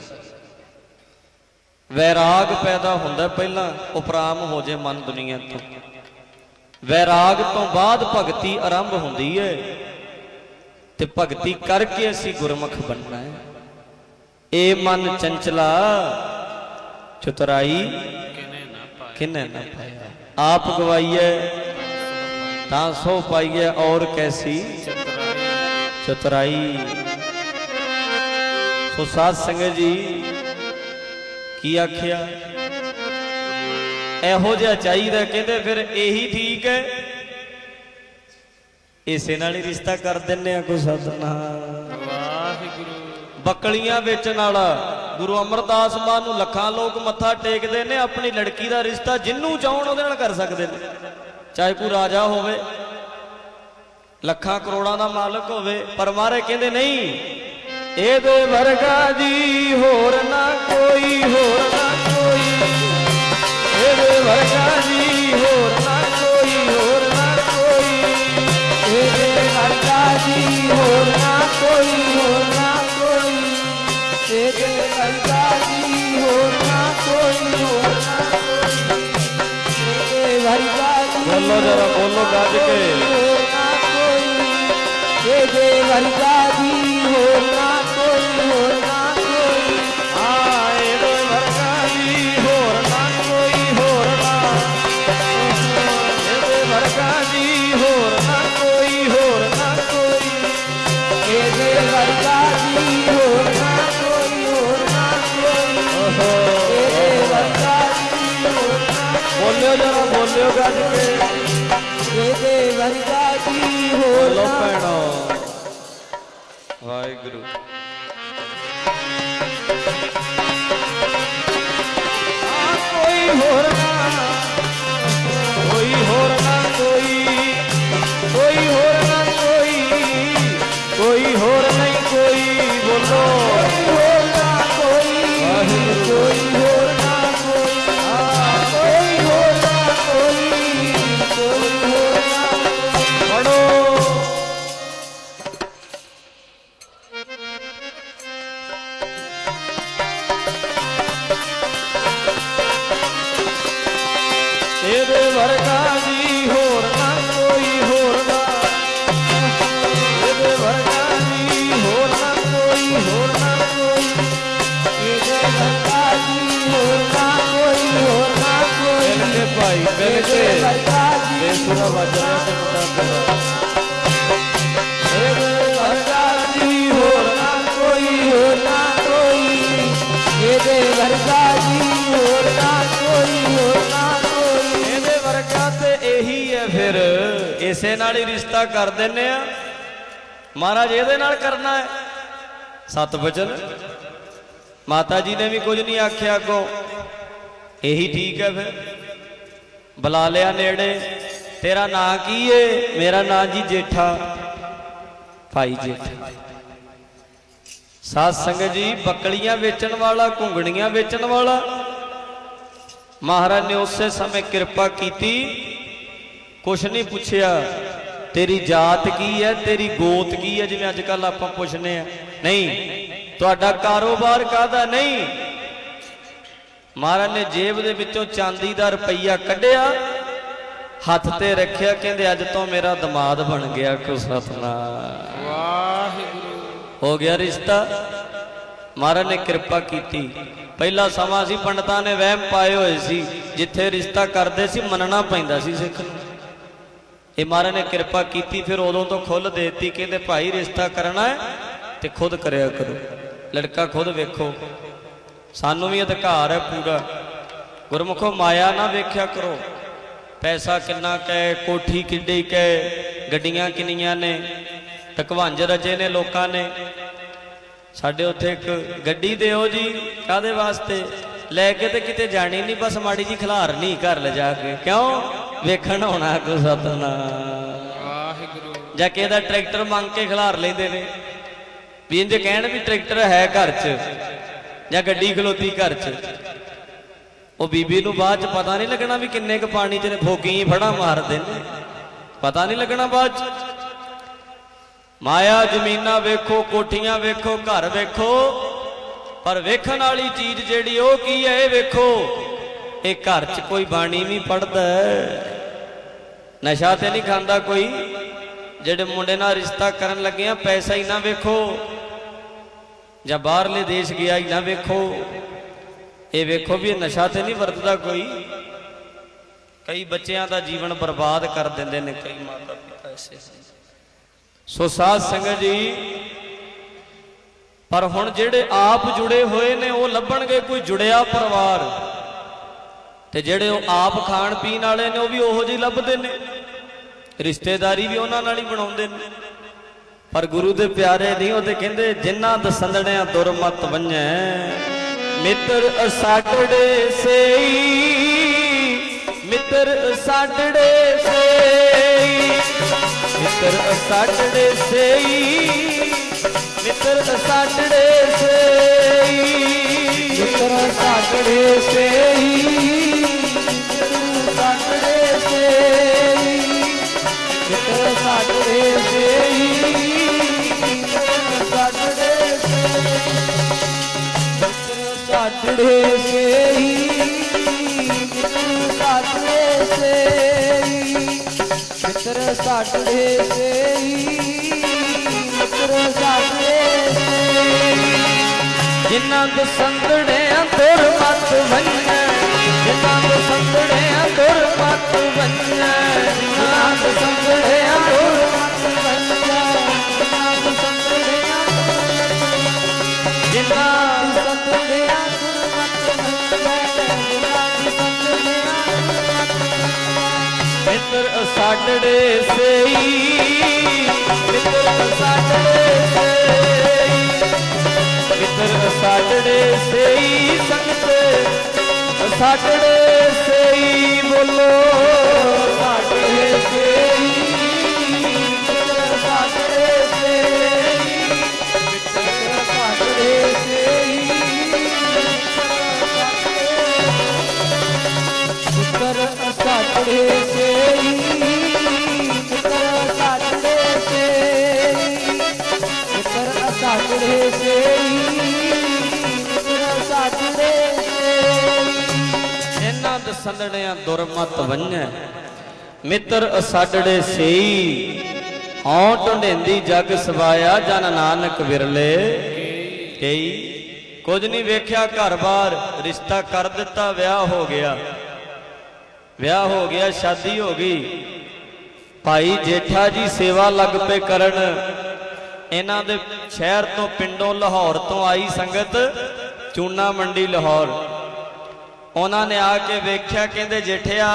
ਵੈਰਾਗ ਪੈਦਾ ਹੁੰਦਾ ਪਹਿਲਾਂ, ਉਪਰਾਮ ਹੋ ਜੇ ਮਨ ਦੁਨੀਆ ਤੋਂ। ਵੈਰਾਗ ਤੋਂ ਬਾਅਦ ਭਗਤੀ ਆਰੰਭ ਹੁੰਦੀ ਹੈ, ਤੇ ਭਗਤੀ ਕਰਕੇ ਅਸੀਂ ਗੁਰਮੁਖ ਬਣਨਾ ਹੈ। ਇਹ ਮਨ ਚੰਚਲਾ ਚਤੁਰਾਈ ਕਿਨੇ ਨਾ ਪਾਇਆ, ਆਪ ਗਵਾਈਏ ਤਾਂ ਸੋ ਪਾਈਏ ਔਰ ਕੈਸੀ ਚਤੁਰਾਈ। ਸੋ ਸਾਧ ਸੰਗਤ ਜੀ ਕੀ ਆਖਿਆ, ਇਹੋ ਜਿਹਾ ਚਾਹੀਦਾ। ਕਹਿੰਦੇ ਫਿਰ ਇਹੀ ਠੀਕ ਹੈ, ਇਸੇ ਨਾਲ ਹੀ ਰਿਸ਼ਤਾ ਕਰ ਦਿੰਨੇ ਆ। ਕੋ ਸਤਿਨਾਮ ਵਾਹਿਗੁਰੂ। ਬੱਕਲੀਆਂ ਵੇਚਣ ਵਾਲਾ ਗੁਰੂ ਅਮਰਦਾਸ ਮਾਨ ਨੂੰ ਲੱਖਾਂ ਲੋਕ ਮੱਥਾ ਟੇਕਦੇ ਨੇ, ਆਪਣੀ ਲੜਕੀ ਦਾ ਰਿਸ਼ਤਾ ਜਿੰਨੂੰ ਚਾਹਣ ਉਹਦੇ ਨਾਲ ਕਰ ਸਕਦੇ ਨੇ, ਚਾਹੇ ਕੋਈ ਰਾਜਾ ਹੋਵੇ, ਲੱਖਾਂ ਕਰੋੜਾਂ ਦਾ ਮਾਲਕ ਹੋਵੇ। ਪਰ ਮਾਰੇ ਕਹਿੰਦੇ ਨਹੀਂ, ਇਹਦੇ ਵਰਗਾ ਜੀ ਹੋਰ ਨਾ ਕੋਈ, ਹੋਰ ਨਾ ਕੋਈ, ਇਹਦੇ ਵਰਗਾ ਜੀ ਹੋਰ ਨਾ ਕੋਈ, ਹੋਰ ਨਾ ਕੋਈ, ਇਹਦੇ ਵਰਗਾ ਜੀ ਹੋਰ ਨਾ ਕੋਈ, ਹੋਰ ਨਾ ਕੋਈ, ਇਹਦੇ ਵਰਗਾ ਜੀ ਹੋਰ ਨਾ ਕੋਈ, ਹੋਰ ਨਾ ਕੋਈ, ਇਹਦੇ ਵਰਗਾ ਜੀ। ਬੋਲੋ ਜਰਾ, ਬੋਲੋ ਗੱਜ ਕੇ। ਹੋਰ ਨਾ ਕੋਈ, ਇਹਦੇ ਵਰਗਾ ਜੀ ਹੋਰ ਨਾ ਕੋਈ, ਹੋਰ ਨਾ ਕੋਈ, ਆ ਇਹਦੇ ਵਰਗਾ ਜੀ ਹੋਰ ਨਾ ਕੋਈ, ਹੋਰ ਨਾ, ਇਹਦੇ ਵਰਗਾ ਜੀ ਹੋਰ ਨਾ ਕੋਈ, ਹੋਰ ਨਾ ਕੋਈ, ਇਹਦੇ ਵਰਗਾ ਜੀ ਹੋਰ ਨਾ ਕੋਈ, ਹੋਰ ਨਾ ਕੋਈ, ਇਹਦੇ ਵਰਗਾ ਜੀ ਹੋਰ ਨਾ। ਬੋਲਿਓ ਜਰਾ, ਬੋਲਿਓ ਗੱਜ ਕੇ। ਇਹਦੇ ਵਰਗਾ ਜੀ ਹੋਰ ਨਾ। ਭੈਣੋ ਵਾਹਿਗੁਰੂ। ਕੋਈ ਹੋਰ ਨਾ, ਕੋਈ ਹੋਰ ਨਾ ਕੋਈ, ਕੋਈ ਹੋਰ ਨਾ ਕੋਈ, ਕੋਈ ਹੋਰ ਨਹੀਂ ਕੋਈ। ਬੋਲੋ ਕੋਈ ਹੋਰ ਨਾ ਕੋਈ, ਕੋਈ ਹੋਰ ਨਾ ਕੋਈ, ਕੋਈ ਹੋਰ ਨਾ ਕੋਈ, ਕੋਈ ਹੋਰ ਨਾ। ਪੜੋ ਇਹਦੇ ਵਰਗਾ ਜੀ ਹੋਰ ਨਾ ਕੋਈ, ਹੋਰ ਨਾ, ਇਹਦੇ ਵਰਗਾ ਜੀ ਹੋਰ ਨਾ ਕੋਈ, ਹੋਰ ਨਾ ਕੋਈ, ਇਹਦੇ ਵਰਗਾ ਜੀ ਹੋਰ ਨਾ ਕੋਈ, ਹੋਰ ਨਾ ਕੋਈ। ਮਿਲ ਕੇ ਭਾਈ, ਮਿਲ ਕੇ ਬੇਸੁਰਾ ਵੱਜ ਰਿਹਾ ਤੇ ਮੁੰਡਾ ਤੇਰਾ। ਇਹਦੇ ਵਰਗਾ ਜੀ ਹੋਰ ਨਾ ਕੋਈ, ਹੋਰ ਨਾ ਕੋਈ, ਇਹਦੇ ਵਰਗਾ ਜੀ ਹੋਰ ਨਾ ਕੋਈ, ਹੋਰ ਨਾ ਕੋਈ, ਇਹਦੇ ਵਰਗਾ ਤੇ ਇਹੀ ਹੈ। ਫਿਰ ਇਸੇ ਨਾਲ ਹੀ ਰਿਸ਼ਤਾ ਕਰ ਦਿੰਨੇ ਆ। ਮਹਾਰਾਜ ਇਹਦੇ ਨਾਲ ਕਰਨਾ ਹੈ। ਸਤ ਬਚਨ ਮਾਤਾ ਜੀ ਨੇ ਵੀ ਕੁਝ ਨਹੀਂ ਆਖਿਆ, ਅੱਗੋਂ ਇਹੀ ਠੀਕ ਹੈ। ਫਿਰ ਬੁਲਾ ਲਿਆ ਨੇੜੇ, ਤੇਰਾ ਨਾਂ ਕੀ ਏ? ਮੇਰਾ ਨਾਂ ਜੀ ਜੇਠਾ, ਭਾਈ ਜੇਠਾ। ਸਾਧ ਸੰਗਤ ਜੀ, ਬੱਕਲੀਆਂ ਵੇਚਣ ਵਾਲਾ, ਘੁੰਗਣੀਆਂ ਵੇਚਣ ਵਾਲਾ, ਮਹਾਰਾਜ ਨੇ ਉਸੇ ਸਮੇਂ ਕਿਰਪਾ ਕੀਤੀ, ਕੁਛ ਨਹੀਂ ਪੁੱਛਿਆ ਤੇਰੀ ਜਾਤ ਕੀ ਹੈ, ਤੇਰੀ ਗੋਤ ਕੀ ਹੈ, ਜਿਵੇਂ ਅੱਜ ਕੱਲ ਆਪਾਂ ਪੁੱਛਨੇ ਆ। ਨਹੀਂ, ਤੁਹਾਡਾ ਕਾਰੋਬਾਰ ਕਾਹਦਾ? ਨਹੀਂ। ਮਹਾਰਾਜ ਨੇ ਜੇਬ ਦੇ ਵਿੱਚੋਂ ਚਾਂਦੀ ਦਾ ਰੁਪਈਆ ਕੱਢਿਆ, ਹੱਥ ਤੇ ਰੱਖਿਆ, ਕਹਿੰਦੇ ਅੱਜ ਤੋਂ ਮੇਰਾ ਦਮਾਦ ਬਣ ਗਿਆ। ਕੋ ਸਤਨਾਮ ਵਾਹਿਗੁਰੂ। ਹੋ ਗਿਆ ਰਿਸ਼ਤਾ। ਮਹਾਰਾਜ ਨੇ ਕਿਰਪਾ ਕੀਤੀ। ਪਹਿਲਾ ਸਮਾਂ ਸੀ, ਪੰਡਤਾਂ ਨੇ ਵਹਿਮ ਪਾਏ ਹੋਏ ਸੀ, ਜਿੱਥੇ ਰਿਸ਼ਤਾ ਕਰਦੇ ਸੀ ਮੰਨਣਾ ਪੈਂਦਾ ਸੀ ਸਿੱਖ ਨੂੰ। ਇਹ ਮਹਾਰਾਜ ਨੇ ਕਿਰਪਾ ਕੀਤੀ, ਫਿਰ ਉਦੋਂ ਤੋਂ ਖੁੱਲ੍ਹ ਦੇਤੀ, ਕਹਿੰਦੇ ਭਾਈ ਰਿਸ਼ਤਾ ਕਰਨਾ ਹੈ ਤੇ ਖੁਦ ਕਰਿਆ ਕਰੋ, ਲੜਕਾ ਖੁਦ ਵੇਖੋ। ਸਾਨੂੰ ਵੀ ਅਧਿਕਾਰ ਹੈ ਪੂਰਾ। ਗੁਰਮੁਖੋ ਮਾਇਆ ਨਾ ਵੇਖਿਆ ਕਰੋ, ਪੈਸਾ ਕਿੰਨਾ ਕਹੇ, ਕੋਠੀ ਕਿੱਡੀ ਕਹੇ, ਗੱਡੀਆਂ ਕਿੰਨੀਆਂ ਨੇ, ਢਕਵੰਜ ਰਚੇ ਨੇ ਲੋਕਾਂ ਨੇ। ਸਾਡੇ ਉੱਥੇ ਇੱਕ ਗੱਡੀ ਦਿਓ ਜੀ, ਕਾਹਦੇ ਵਾਸਤੇ? ਲੈ ਕੇ ਤੇ ਕਿਤੇ ਜਾਣੀ ਨਹੀਂ, ਬਸ ਮਾੜੀ ਜੀ ਖਿਲਾਰਨੀ ਘਰ ਲਿਜਾ ਕੇ। ਕਿਉਂ? ਵੇਖਣ ਆਉਣਾ। ਕੋ ਸਤਨਾਮ ਵਾਹਿਗੁਰੂ। ਜਾਂ ਕਿਸੇ ਦਾ ਟਰੈਕਟਰ ਮੰਗ ਕੇ ਖਿਲਾਰ ਲੈਂਦੇ ਨੇ, भी इंज कहण भी ट्रैक्टर है घर च या गड्डी खलोती घर च, वो बीबी नूं बाद च पता नहीं लगना भी किन्ने क पानी च ने फोकी फड़ा मारदे ने, पता नहीं लगना बाद च। माया जमीना वेखो, कोठियां वेखो, घर वेखो, पर वेखण वाली चीज जिहड़ी वो की है वेखो, ये घर च कोई बाणी भी पढ़दा है, नशा ते नहीं खांदा कोई, जेड़े मुंडे नाल रिश्ता करन लगे पैसा ही ना वेखो, या बाहरले देश गया ही ना वेखो, ये वेखो भी नशा ते नहीं वरतदा कोई। कई बच्चों का जीवन बर्बाद कर देंदे ने कई माता पिता ऐसे। सो साध संगत जी, पर हुण जेड़े आप जुड़े हुए ने वो लभणगे कोई जुड़िया परिवार, ते जेड़े वो आप खाण पीण वाले ने वो भी ओहो जी लभदे ने, रिश्तेदारी भी उन्हां नाल ही बनाउंदे ने। पर गुरु दे प्यारे नहीं वो कहंदे जिन्हां दसंदणियां दुरमत वंझै मित्र असाडड़े सेई, मित्र असाडड़े सेई, मित्र असाडड़े सेई, मित्र असाडड़े सेई, मित्र असाडड़े सेई, मित्र असाडड़े सेई, मित्र असाडड़े सेई, साडड़े सेई, मित्र साडड़े सेई, मित्र साडड़े सेई, मित्र साडड़े सेई। जिन्हां दसंदड़ियां दुरमत वंझै, जिन्हां दसंदड़ियां दुरमत वंझै, जिन्हां दसंदड़ियां दुरमत वंझै, जिन्हां दसंदड़ियां जिन्हां दसंदड़ियां मित्र असाडड़े सेई, मित्र असाडड़े सेई, मित्र असाडड़े सेई, संगत असाडड़े सेई, बोलो साडड़े सेई, मित्र साडड़े सेई, मित्र साडड़े सेई, मित्र साडड़े सेई, मित्र साडड़े सेई, मित्र साडड़े सेई, मित्र साडड़े सेई। इन्हां दसंदड़ियां दुरमत वंझै मित्र असाडड़े सेई, हौं ढुंढेंदी जग सवाया जन नानक विरले कई। कुछ नहीं वेख्या घर बार, रिश्ता कर दिता, विआह हो गया, विआह हो गया, शादी हो गई, भाई जेठा जी सेवा लग पे करन। इन्हां दे शहर तो पिंडों लाहौर तो आई संगत चूना मंडी लाहौर, उन्होंने आके वेख्या, कहते जेठिया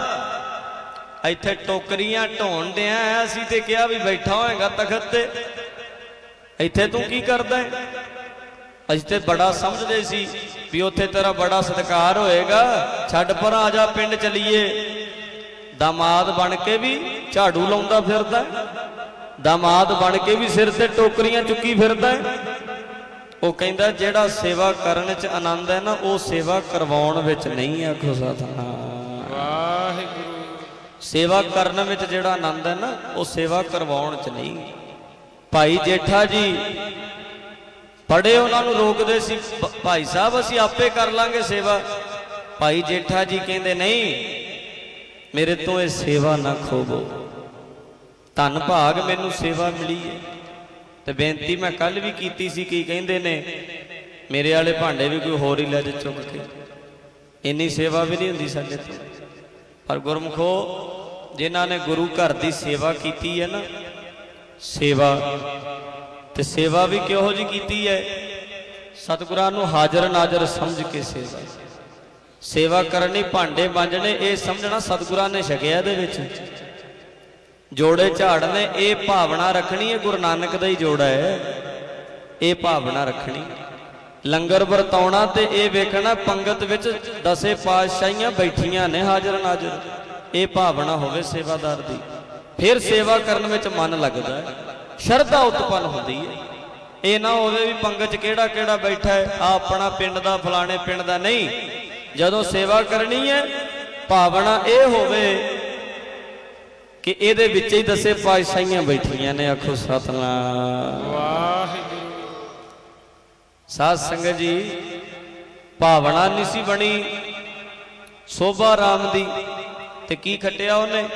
इत्थे टोकरियां ढोण दिया, असीं ते कहा भी बैठा होएगा तखत ते, इत्थे तू की करदा है? असीं ते बड़ा समझदे सी भी उत्थे तेरा बड़ा सत्कार होएगा, छड्ड पर आ जा पिंड चलीए। दामाद बन के भी झाड़ू लाउंदा फिरदा है, दामाद बन के भी सिर ते टोकरियां चुकी फिरदा है। वो कहंदा जेड़ा सेवा करन च आनंद है ना, वो सेवा करवाउण विच नहीं। आखो सतनाम वाहिगुरू। सेवा करन विच जेड़ा आनंद है ना, वो सेवा करवाउण च नहीं। भाई जेठा जी बड़े उन्होंने रोकते सी, भाई साहब असीं आपे कर लांगे सेवा। भाई जेठा जी कहंदे नहीं, मेरे तो ये सेवा ना खोवो, धन भाग मैनू सेवा मिली है। तो बेनती मैं कल भी कीती सी, की कहंदे ने मेरे वाले भांडे भी कोई होर ही लै जा चुक के, इन्नी सेवा भी नहीं हुंदी साडे तो। पर गुरमुखो जिन्हां ने गुरु घर की सेवा की है ना, सेवा ते सेवा भी किहो जी कीती है, सतगुरां नूं हाजर नाजर समझ के सेवा सेवा करनी, भांडे मांजने ये समझना सतगुरां ने छकिया दे विच। जोड़े झाड़ने ये भावना रखनी है, गुरु नानक दा ही जोड़ा है, ये भावना रखनी। लंगर वरताउणा ते ये वेखना पंगत विच दसे पातशाहियां बैठियां ने हाजर नाजर, ये भावना होवे सेवादार दी, फिर सेवा करन विच मन लगदा है, शरधा उत्पन्न होंदी है। ਇਹ ਨਾ ਹੋਵੇ ਵੀ ਪੰਗਤ 'ਚ ਕਿਹੜਾ ਕਿਹੜਾ ਬੈਠਾ ਹੈ, ਆ ਆਪਣਾ ਪਿੰਡ ਦਾ ਫਲਾਣੇ ਪਿੰਡ ਦਾ ਨਹੀਂ। ਜਦੋਂ ਸੇਵਾ ਕਰਨੀ ਹੈ ਭਾਵਨਾ ਇਹ ਹੋਵੇ ਕਿ ਇਹਦੇ ਵਿੱਚ ਹੀ ਦਸੇ ਪਾਤਸ਼ਾਹੀਆਂ ਬੈਠੀਆਂ ਨੇ। ਆਖੋ ਸਤਨਾਮ ਵਾਹਿਗੁਰੂ। ਸਾਧ ਸੰਗਤ ਜੀ, ਭਾਵਨਾ ਨਹੀਂ ਸੀ ਬਣੀ ਸੋਭਾ ਰਾਮ ਦੀ, ਤੇ ਕੀ ਖੱਟਿਆ ਉਹਨੇ?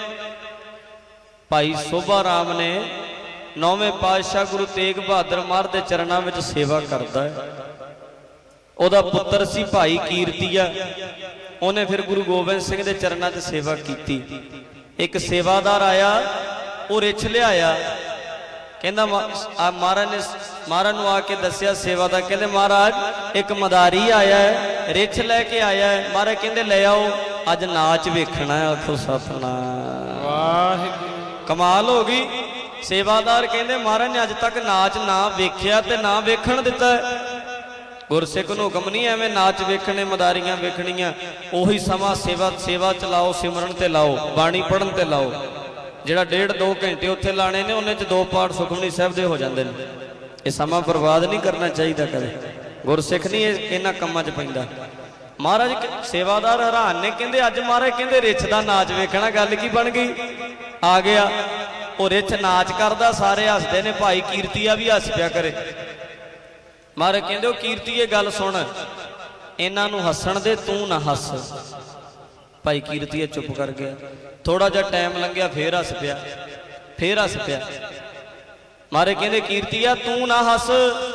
ਭਾਈ ਸੋਭਾ ਰਾਮ ਨੇ ਨੌਵੇਂ ਪਾਤਸ਼ਾਹ ਗੁਰੂ ਤੇਗ ਬਹਾਦਰ ਮਹਾਰਾਜ ਦੇ ਚਰਨਾਂ ਵਿੱਚ ਸੇਵਾ ਕਰਦਾ ਹੈ। ਉਹਦਾ ਪੁੱਤਰ ਸੀ ਭਾਈ ਕੀਰਤੀਆ, ਉਹਨੇ ਫਿਰ ਗੁਰੂ ਗੋਬਿੰਦ ਸਿੰਘ ਦੇ ਚਰਨਾਂ 'ਚ ਸੇਵਾ ਕੀਤੀ। ਇੱਕ ਸੇਵਾਦਾਰ ਆਇਆ, ਉਹ ਰਿਛ ਲਿਆਇਆ, ਕਹਿੰਦਾ ਮਹਾਰਾਜ ਨੇ ਮਹਾਰਾਜ ਨੂੰ ਆ ਕੇ ਦੱਸਿਆ ਸੇਵਾਦਾਰ, ਕਹਿੰਦੇ ਮਹਾਰਾਜ ਇੱਕ ਮਦਾਰੀ ਆਇਆ ਹੈ, ਰਿਛ ਲੈ ਕੇ ਆਇਆ ਹੈ। ਮਹਾਰਾਜ ਕਹਿੰਦੇ ਲੈ ਆਓ, ਅੱਜ ਨਾਚ ਵੇਖਣਾ ਹੈ। ਆਖੋ ਸਤਨਾਮ ਵਾਹਿਗੁਰੂ। ਕਮਾਲ ਹੋ ਗਈ। ਸੇਵਾਦਾਰ ਕਹਿੰਦੇ ਮਹਾਰਾਜ ਨੇ ਅੱਜ ਤੱਕ ਨਾਚ ਨਾ ਵੇਖਿਆ ਤੇ ਨਾ ਵੇਖਣ ਦਿੱਤਾ। ਗੁਰਸਿੱਖ ਨੂੰ ਹੁਕਮ ਨਹੀਂ ਐਵੇਂ ਨਾਚ ਵੇਖਣੇ, ਮਦਾਰੀਆਂ ਵੇਖਣੀਆਂ। ਉਹੀ ਸਮਾਂ ਸੇਵਾ ਸੇਵਾ ਚਲਾਓ, ਸਿਮਰਨ ਤੇ ਲਾਓ, ਬਾਣੀ ਪੜ੍ਹਨ ਤੇ ਲਾਓ। ਜਿਹੜਾ ਡੇਢ ਦੋ ਘੰਟੇ ਉੱਥੇ ਲਾਣੇ ਨੇ, ਉਹਨੇ 'ਚ ਦੋ ਪਾਠ ਸੁਖਮਨੀ ਸਾਹਿਬ ਦੇ ਹੋ ਜਾਂਦੇ ਨੇ। ਇਹ ਸਮਾਂ ਬਰਬਾਦ ਨਹੀਂ ਕਰਨਾ ਚਾਹੀਦਾ ਕਦੇ। ਗੁਰਸਿੱਖ ਨਹੀਂ ਇਹਨਾਂ ਕੰਮਾਂ 'ਚ ਪੈਂਦਾ। ਮਹਾਰਾਜ ਸੇਵਾਦਾਰ ਹੈਰਾਨ ਨੇ, ਕਹਿੰਦੇ ਅੱਜ ਮਹਾਰਾਜ ਕਹਿੰਦੇ ਰਿਛ ਦਾ ਨਾਚ ਵੇਖਣਾ, ਗੱਲ ਕੀ ਬਣ ਗਈ? ਆ ਗਿਆ ਉਹ ਰਿਛ ਨਾਚ ਕਰਦਾ, ਸਾਰੇ ਹੱਸਦੇ ਨੇ, ਭਾਈ ਕੀਰਤੀਆ ਵੀ ਹੱਸ ਪਿਆ ਕਰੇ। ਮਹਾਰਾਜ ਕਹਿੰਦੇ ਉਹ ਕੀਰਤੀਏ ਗੱਲ ਸੁਣ, ਇਹਨਾਂ ਨੂੰ ਹੱਸਣ ਦੇ, ਤੂੰ ਨਾ ਹੱਸ। ਭਾਈ ਕੀਰਤੀਆ ਚੁੱਪ ਕਰ ਗਿਆ। ਥੋੜਾ ਜਿਹਾ ਟਾਈਮ ਲੰਘਿਆ, ਫੇਰ ਹੱਸ ਪਿਆ, ਫੇਰ ਹੱਸ ਪਿਆ। ਮਹਾਰਾਜ ਕਹਿੰਦੇ ਕੀਰਤੀਆ ਤੂੰ ਨਾ ਹੱਸ,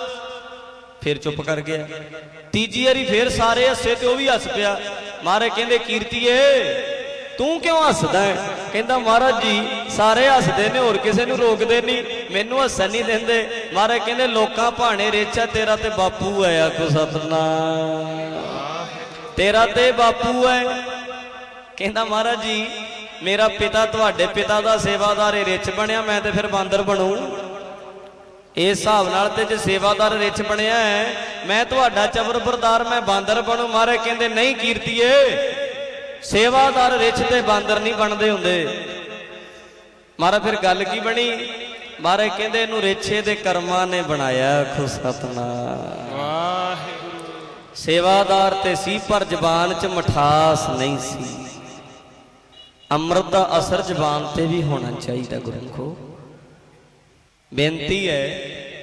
ਫੇਰ ਚੁੱਪ ਕਰ ਗਿਆ। ਤੀਜੀ ਵਾਰੀ ਫੇਰ ਸਾਰੇ ਹੱਸੇ ਤੇ ਉਹ ਵੀ ਹੱਸ ਪਿਆ। ਮਹਾਰਾਜ ਕਹਿੰਦੇ ਕੀਰਤੀਏ ਤੂੰ ਕਿਉਂ ਹੱਸਦਾ ਹੈ? ਕਹਿੰਦਾ ਮਹਾਰਾਜ ਜੀ ਸਾਰੇ ਹੱਸਦੇ ਨੇ, ਹੋਰ ਕਿਸੇ ਨੂੰ ਰੋਕਦੇ ਨਹੀਂ, ਮੈਨੂੰ ਹੱਸਣ ਨਹੀਂ ਦਿੰਦੇ। ਮਹਾਰਾਜ ਕਹਿੰਦੇ ਲੋਕਾਂ ਭਾਣੇ ਰੇਚਾ, ਤੇਰਾ ਤੇ ਬਾਪੂ ਹੈ। ਆਖੋ ਸਤਨਾਮ, ਤੇਰਾ ਤੇ ਬਾਪੂ ਹੈ। ਕਹਿੰਦਾ ਮਹਾਰਾਜ ਜੀ ਮੇਰਾ ਪਿਤਾ ਤੁਹਾਡੇ ਪਿਤਾ ਦਾ ਸੇਵਾਦਾਰ ਰਿਛ ਬਣਿਆ, ਮੈਂ ਤੇ ਫਿਰ ਬਾਂਦਰ ਬਣੂ। ਇਸ ਹਿਸਾਬ ਨਾਲ ਤੇ ਜੇ ਸੇਵਾਦਾਰ ਰਿਛ ਬਣਿਆ ਹੈ, ਮੈਂ ਤੁਹਾਡਾ ਚਬਰ ਬਰਦਾਰ, ਮੈਂ ਬਾਂਦਰ ਬਣੂ। ਮਹਾਰਾਜ ਕਹਿੰਦੇ ਨਹੀਂ ਕੀਰਤੀਏ, ਸੇਵਾਦਾਰ ਰਿਛ ਤੇ ਬਾਂਦਰ ਨਹੀਂ ਬਣਦੇ ਹੁੰਦੇ। ਮਹਾਰਾਜ ਫਿਰ ਗੱਲ ਕੀ ਬਣੀ? ਮਹਾਰਾਜ ਕਹਿੰਦੇ ਇਹਨੂੰ ਰਿਛੇ ਦੇ ਕਰਮਾਂ ਨੇ ਬਣਾਇਆ। ਆਖੋ ਸਤਨਾਮ ਵਾਹਿਗੁਰੂ। ਸੇਵਾਦਾਰ ਤੇ ਸੀ ਪਰ ਜ਼ਬਾਨ 'ਚ ਮਿਠਾਸ ਨਹੀਂ ਸੀ। ਅੰਮ੍ਰਿਤ ਦਾ ਅਸਰ ਜ਼ਬਾਨ ਤੇ ਵੀ ਹੋਣਾ ਚਾਹੀਦਾ। ਗੁਰਮੁਖੋ ਬੇਨਤੀ ਹੈ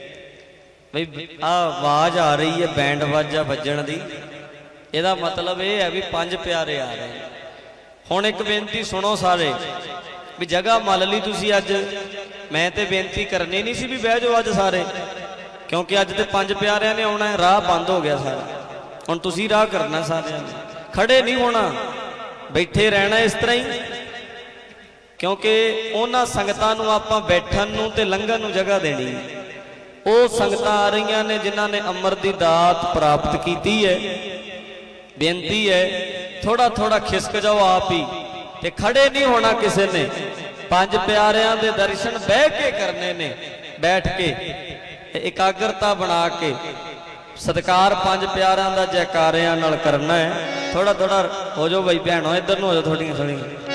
ਬਈ ਆ ਆਵਾਜ਼ ਆ ਰਹੀ ਹੈ ਬੈਂਡ ਵਾਜਾ ਵੱਜਣ ਦੀ, ਇਹਦਾ ਮਤਲਬ ਇਹ ਹੈ ਵੀ ਪੰਜ ਪਿਆਰੇ ਆ ਰਹੇ ਨੇ। ਹੁਣ ਇੱਕ ਬੇਨਤੀ ਸੁਣੋ ਸਾਰੇ, ਵੀ ਜਗ੍ਹਾ ਮੱਲ ਲਈ ਤੁਸੀਂ ਅੱਜ। ਮੈਂ ਤੇ ਬੇਨਤੀ ਕਰਨੀ ਨਹੀਂ ਸੀ ਵੀ ਬਹਿ ਜਾਓ ਅੱਜ ਸਾਰੇ, ਕਿਉਂਕਿ ਅੱਜ ਤੇ ਪੰਜ ਪਿਆਰਿਆਂ ਨੇ ਆਉਣਾ ਹੈ, ਰਾਹ ਬੰਦ ਹੋ ਗਿਆ ਸਾਰਾ। ਹੁਣ ਤੁਸੀਂ ਰਾਹ ਕਰਨਾ ਸਾਰਿਆਂ ਨੇ, ਖੜੇ ਨਹੀਂ ਹੋਣਾ, ਬੈਠੇ ਰਹਿਣਾ ਇਸ ਤਰ੍ਹਾਂ ਹੀ, ਕਿਉਂਕਿ ਉਹਨਾਂ ਸੰਗਤਾਂ ਨੂੰ ਆਪਾਂ ਬੈਠਣ ਨੂੰ ਤੇ ਲੰਘਣ ਨੂੰ ਜਗ੍ਹਾ ਦੇਣੀ। ਉਹ ਸੰਗਤਾਂ ਆ ਰਹੀਆਂ ਨੇ ਜਿਨ੍ਹਾਂ ਨੇ ਅੰਮ੍ਰਿਤ ਦੀ ਦਾਤ ਪ੍ਰਾਪਤ ਕੀਤੀ ਹੈ। ਬੇਨਤੀ ਹੈ ਥੋੜਾ ਥੋੜਾ ਖਿਸਕ ਜਾਓ ਆਪ ਹੀ, ਤੇ ਖੜੇ ਨਹੀਂ ਹੋਣਾ ਕਿਸੇ ਨੇ। ਪੰਜ ਪਿਆਰਿਆਂ ਦੇ ਦਰਸ਼ਨ ਬਹਿ ਕੇ ਕਰਨੇ ਨੇ, ਬੈਠ ਕੇ ਇਕਾਗਰਤਾ ਬਣਾ ਕੇ ਸਤਿਕਾਰ ਪੰਜ ਪਿਆਰਿਆਂ ਦਾ ਜੈਕਾਰਿਆਂ ਨਾਲ ਕਰਨਾ ਹੈ। ਥੋੜਾ ਥੋੜਾ ਹੋ ਜਾਓ ਬਈ ਭੈਣੋ, ਇੱਧਰ ਨੂੰ ਹੋ ਜਾਓ ਥੋੜੀਆਂ ਥੋੜੀਆਂ।